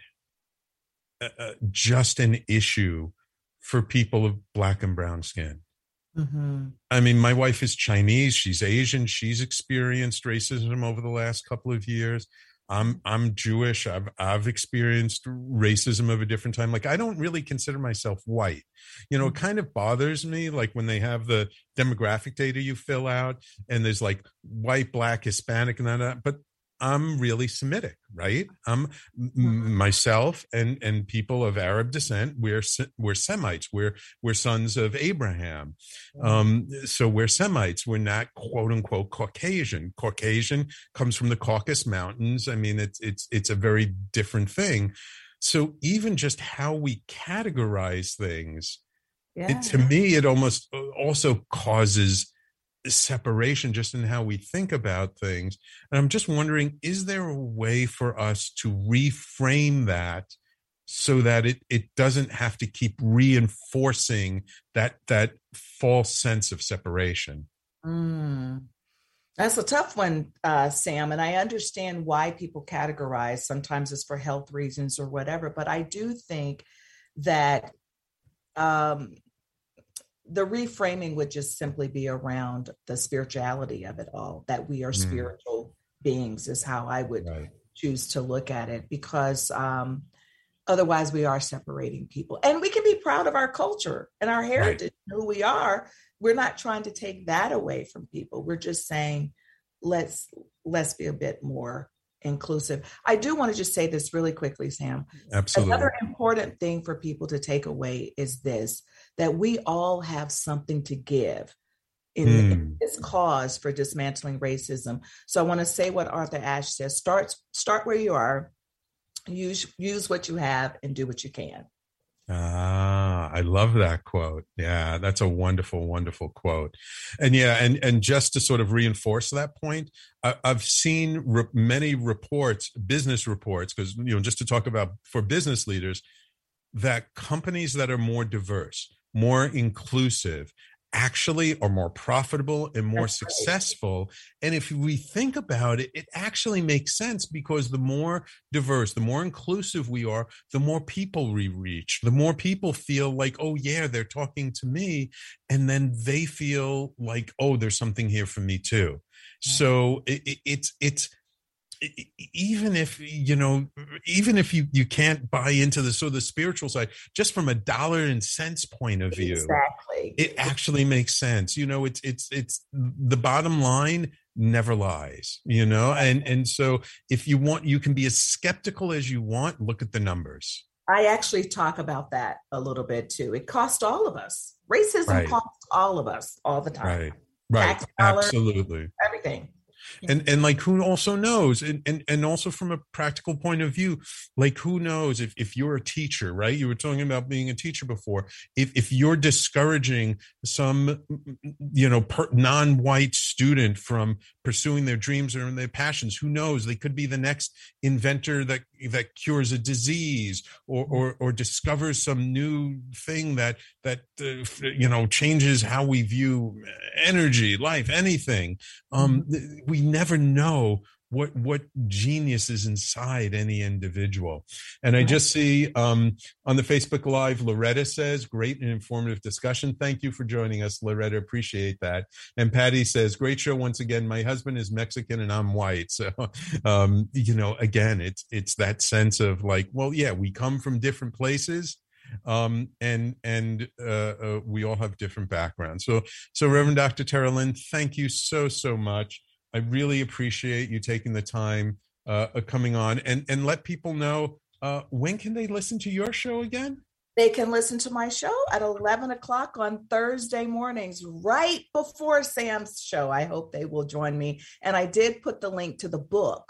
uh, just an issue for people of Black and brown skin. Mm-hmm. I mean, my wife is Chinese. She's Asian. She's experienced racism over the last couple of years. I'm I'm Jewish. I've I've experienced racism of a different time. Like, I don't really consider myself white. You know, it kind of bothers me, like when they have the demographic data you fill out and there's like white, Black, Hispanic, and that. But I'm really Semitic, right? I'm m- myself and and people of Arab descent. We're we're Semites. We're we're sons of Abraham. Um, so we're Semites. We're not quote unquote Caucasian. Caucasian comes from the Caucasus Mountains. I mean, it's it's it's a very different thing. So even just how we categorize things, yeah. it, to me, it almost also causes separation just in how we think about things. And I'm just wondering, is there a way for us to reframe that so that it it doesn't have to keep reinforcing that that false sense of separation? Mm. That's a tough one, uh, Sam. And I understand why people categorize. Sometimes it's for health reasons or whatever. But I do think that um, the reframing would just simply be around the spirituality of it all, that we are Mm. spiritual beings is how I would Right. choose to look at it, because um, otherwise we are separating people. And we can be proud of our culture and our heritage, right. who we are. We're not trying to take that away from people. We're just saying, let's let's be a bit more inclusive. I do want to just say this really quickly, Sam. Absolutely. Another important thing for people to take away is this, that we all have something to give in, Mm. in this cause for dismantling racism. So I want to say what Arthur Ashe says: start start where you are, use use what you have, and do what you can. Ah, I love that quote. Yeah, that's a wonderful, wonderful quote. And yeah, and and just to sort of reinforce that point, I, I've seen re- many reports, business reports, because, you know, just to talk about for business leaders, that companies that are more diverse, more inclusive, actually are more profitable and more That's right. successful. And if we think about it, it actually makes sense, because the more diverse, the more inclusive we are, the more people we reach, the more people feel like, oh yeah, they're talking to me. And then they feel like, oh, there's something here for me too. So it, it, it's, it's, even if, you know, even if you, you can't buy into the sort of the spiritual side, just from a dollar and cents point of view, Exactly. it actually makes sense. You know, it's, it's, it's the bottom line never lies, you know? And, and so if you want, you can be as skeptical as you want. Look at the numbers. I actually talk about that a little bit too. It costs all of us. Racism Right. costs all of us all the time. Right. Right. Tax dollars, Absolutely. everything. And and like, who also knows, and, and and also from a practical point of view, like, who knows if, if you're a teacher, right? You were talking about being a teacher before. If if you're discouraging some, you know, per, non-white student from pursuing their dreams or their passions, who knows? They could be the next inventor that that cures a disease, or or, or discovers some new thing that that uh, you know changes how we view energy, life, anything. Um, we never know what what genius is inside any individual. And I just see um, on the Facebook Live, Loretta says, great and informative discussion. Thank you for joining us, Loretta. Appreciate that. And Patty says, great show once again. My husband is Mexican and I'm white. So, um, you know, again, it's it's that sense of like, well, yeah, we come from different places. Um, and and uh, uh, we all have different backgrounds. So, so Reverend Doctor Tara Lynn, thank you so, so much. I really appreciate you taking the time uh, coming on, and, and let people know, uh, when can they listen to your show again? They can listen to my show at eleven o'clock on Thursday mornings, right before Sam's show. I hope they will join me. And I did put the link to the book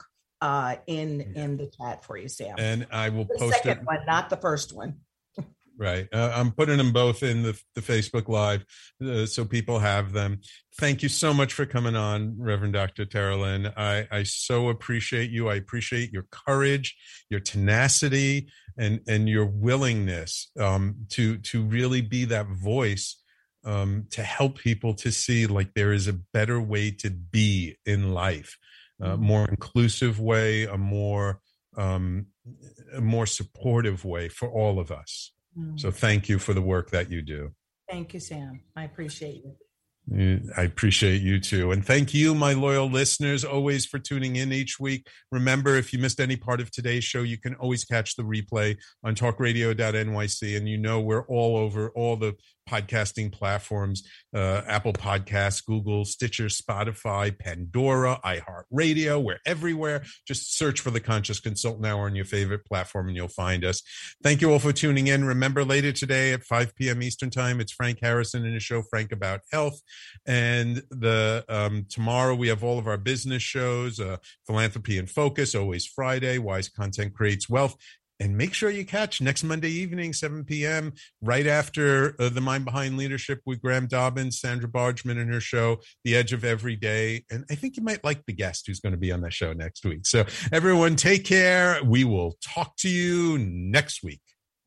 uh, in in the chat for you, Sam. And I will the post second it. one, not the first one. Right. Uh, I'm putting them both in the, the Facebook Live uh, so people have them. Thank you so much for coming on, Reverend Doctor Tara Lynn. I, I so appreciate you. I appreciate your courage, your tenacity, and, and your willingness um, to, to really be that voice um, to help people to see like there is a better way to be in life, a more inclusive way, a more, um, a more supportive way for all of us. So thank you for the work that you do. Thank you, Sam. I appreciate you. I appreciate you too. And thank you, my loyal listeners, always for tuning in each week. Remember, if you missed any part of today's show, you can always catch the replay on talk radio dot N Y C. And you know we're all over all the podcasting platforms, uh, Apple Podcasts, Google, Stitcher, Spotify, Pandora, iHeartRadio. We're everywhere. Just search for The Conscious Consultant Hour on your favorite platform and you'll find us. Thank you all for tuning in. Remember, later today at five p.m. Eastern Time, it's Frank Harrison in his show, Frank About Health. And the um, tomorrow we have all of our business shows, uh, Philanthropy in Focus, always Friday, Wise Content Creates Wealth. And make sure you catch next Monday evening, seven p.m., right after uh, The Mind Behind Leadership with Graham Dobbins, Sandra Bargman and her show, The Edge of Every Day. And I think you might like the guest who's going to be on that show next week. So everyone, take care. We will talk to you next week.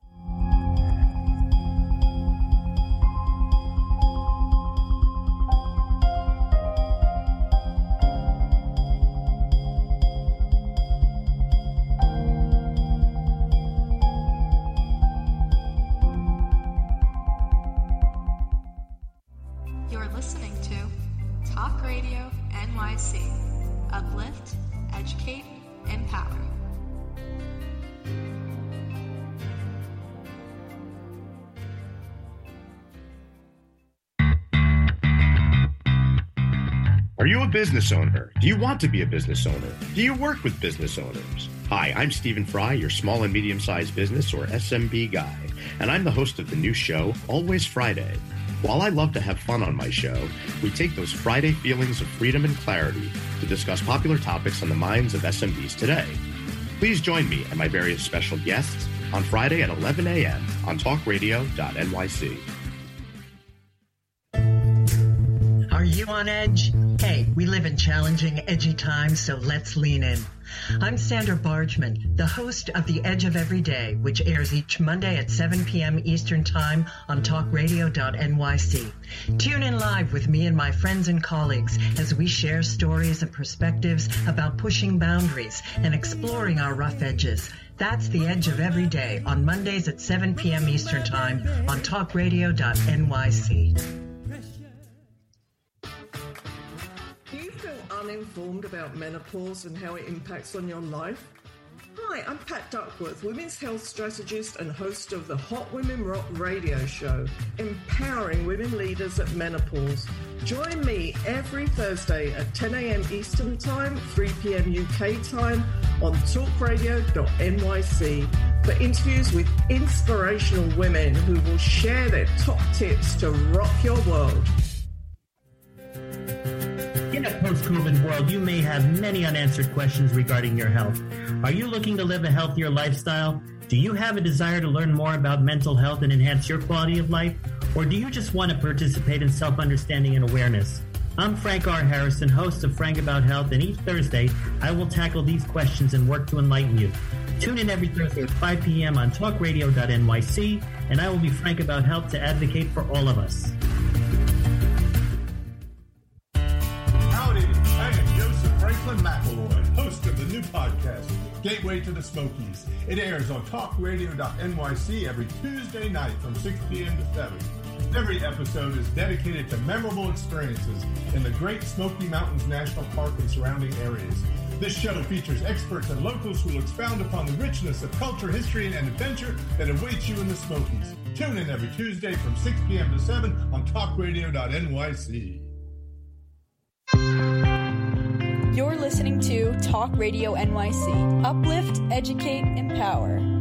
Listening to Talk Radio N Y C. Uplift, educate, empower. Are you a business owner? Do you want to be a business owner? Do you work with business owners? Hi, I'm Stephen Fry, your small and medium-sized business or S M B guy, and I'm the host of the new show, Always Friday. While I love to have fun on my show, we take those Friday feelings of freedom and clarity to discuss popular topics on the minds of S M Bs today. Please join me and my various special guests on Friday at eleven a.m. on talk radio dot N Y C. Are you on edge? Hey, we live in challenging, edgy times, so let's lean in. I'm Sandra Bargman, the host of The Edge of Every Day, which airs each Monday at seven p.m. Eastern Time on talk radio dot N Y C. Tune in live with me and my friends and colleagues as we share stories and perspectives about pushing boundaries and exploring our rough edges. That's The Edge of Every Day on Mondays at seven p.m. Eastern Time on talk radio dot N Y C. Do you feel uninformed about menopause and how it impacts on your life? Hi, I'm Pat Duckworth, women's health strategist and host of the Hot Women Rock radio show, empowering women leaders at menopause. Join me every Thursday at ten a.m. Eastern Time, three p.m. U K time on talk radio dot N Y C for interviews with inspirational women who will share their top tips to rock your world. In a post-COVID world, you may have many unanswered questions regarding your health. Are you looking to live a healthier lifestyle? Do you have a desire to learn more about mental health and enhance your quality of life? Or do you just want to participate in self-understanding and awareness? I'm Frank R. Harrison, host of Frank About Health, and each Thursday, I will tackle these questions and work to enlighten you. Tune in every Thursday at five p.m. on talk radio dot N Y C, and I will be Frank About Health to advocate for all of us. Howdy, I am Joseph Franklin McElroy, host of the new podcast, Gateway to the Smokies. It airs on talk radio dot N Y C every Tuesday night from six p.m. to seven. Every episode is dedicated to memorable experiences in the Great Smoky Mountains National Park and surrounding areas. This show features experts and locals who will expound upon the richness of culture, history, and adventure that awaits you in the Smokies. Tune in every Tuesday from six p.m. to seven on talk radio dot N Y C. You're listening to Talk Radio N Y C. Uplift, educate, empower.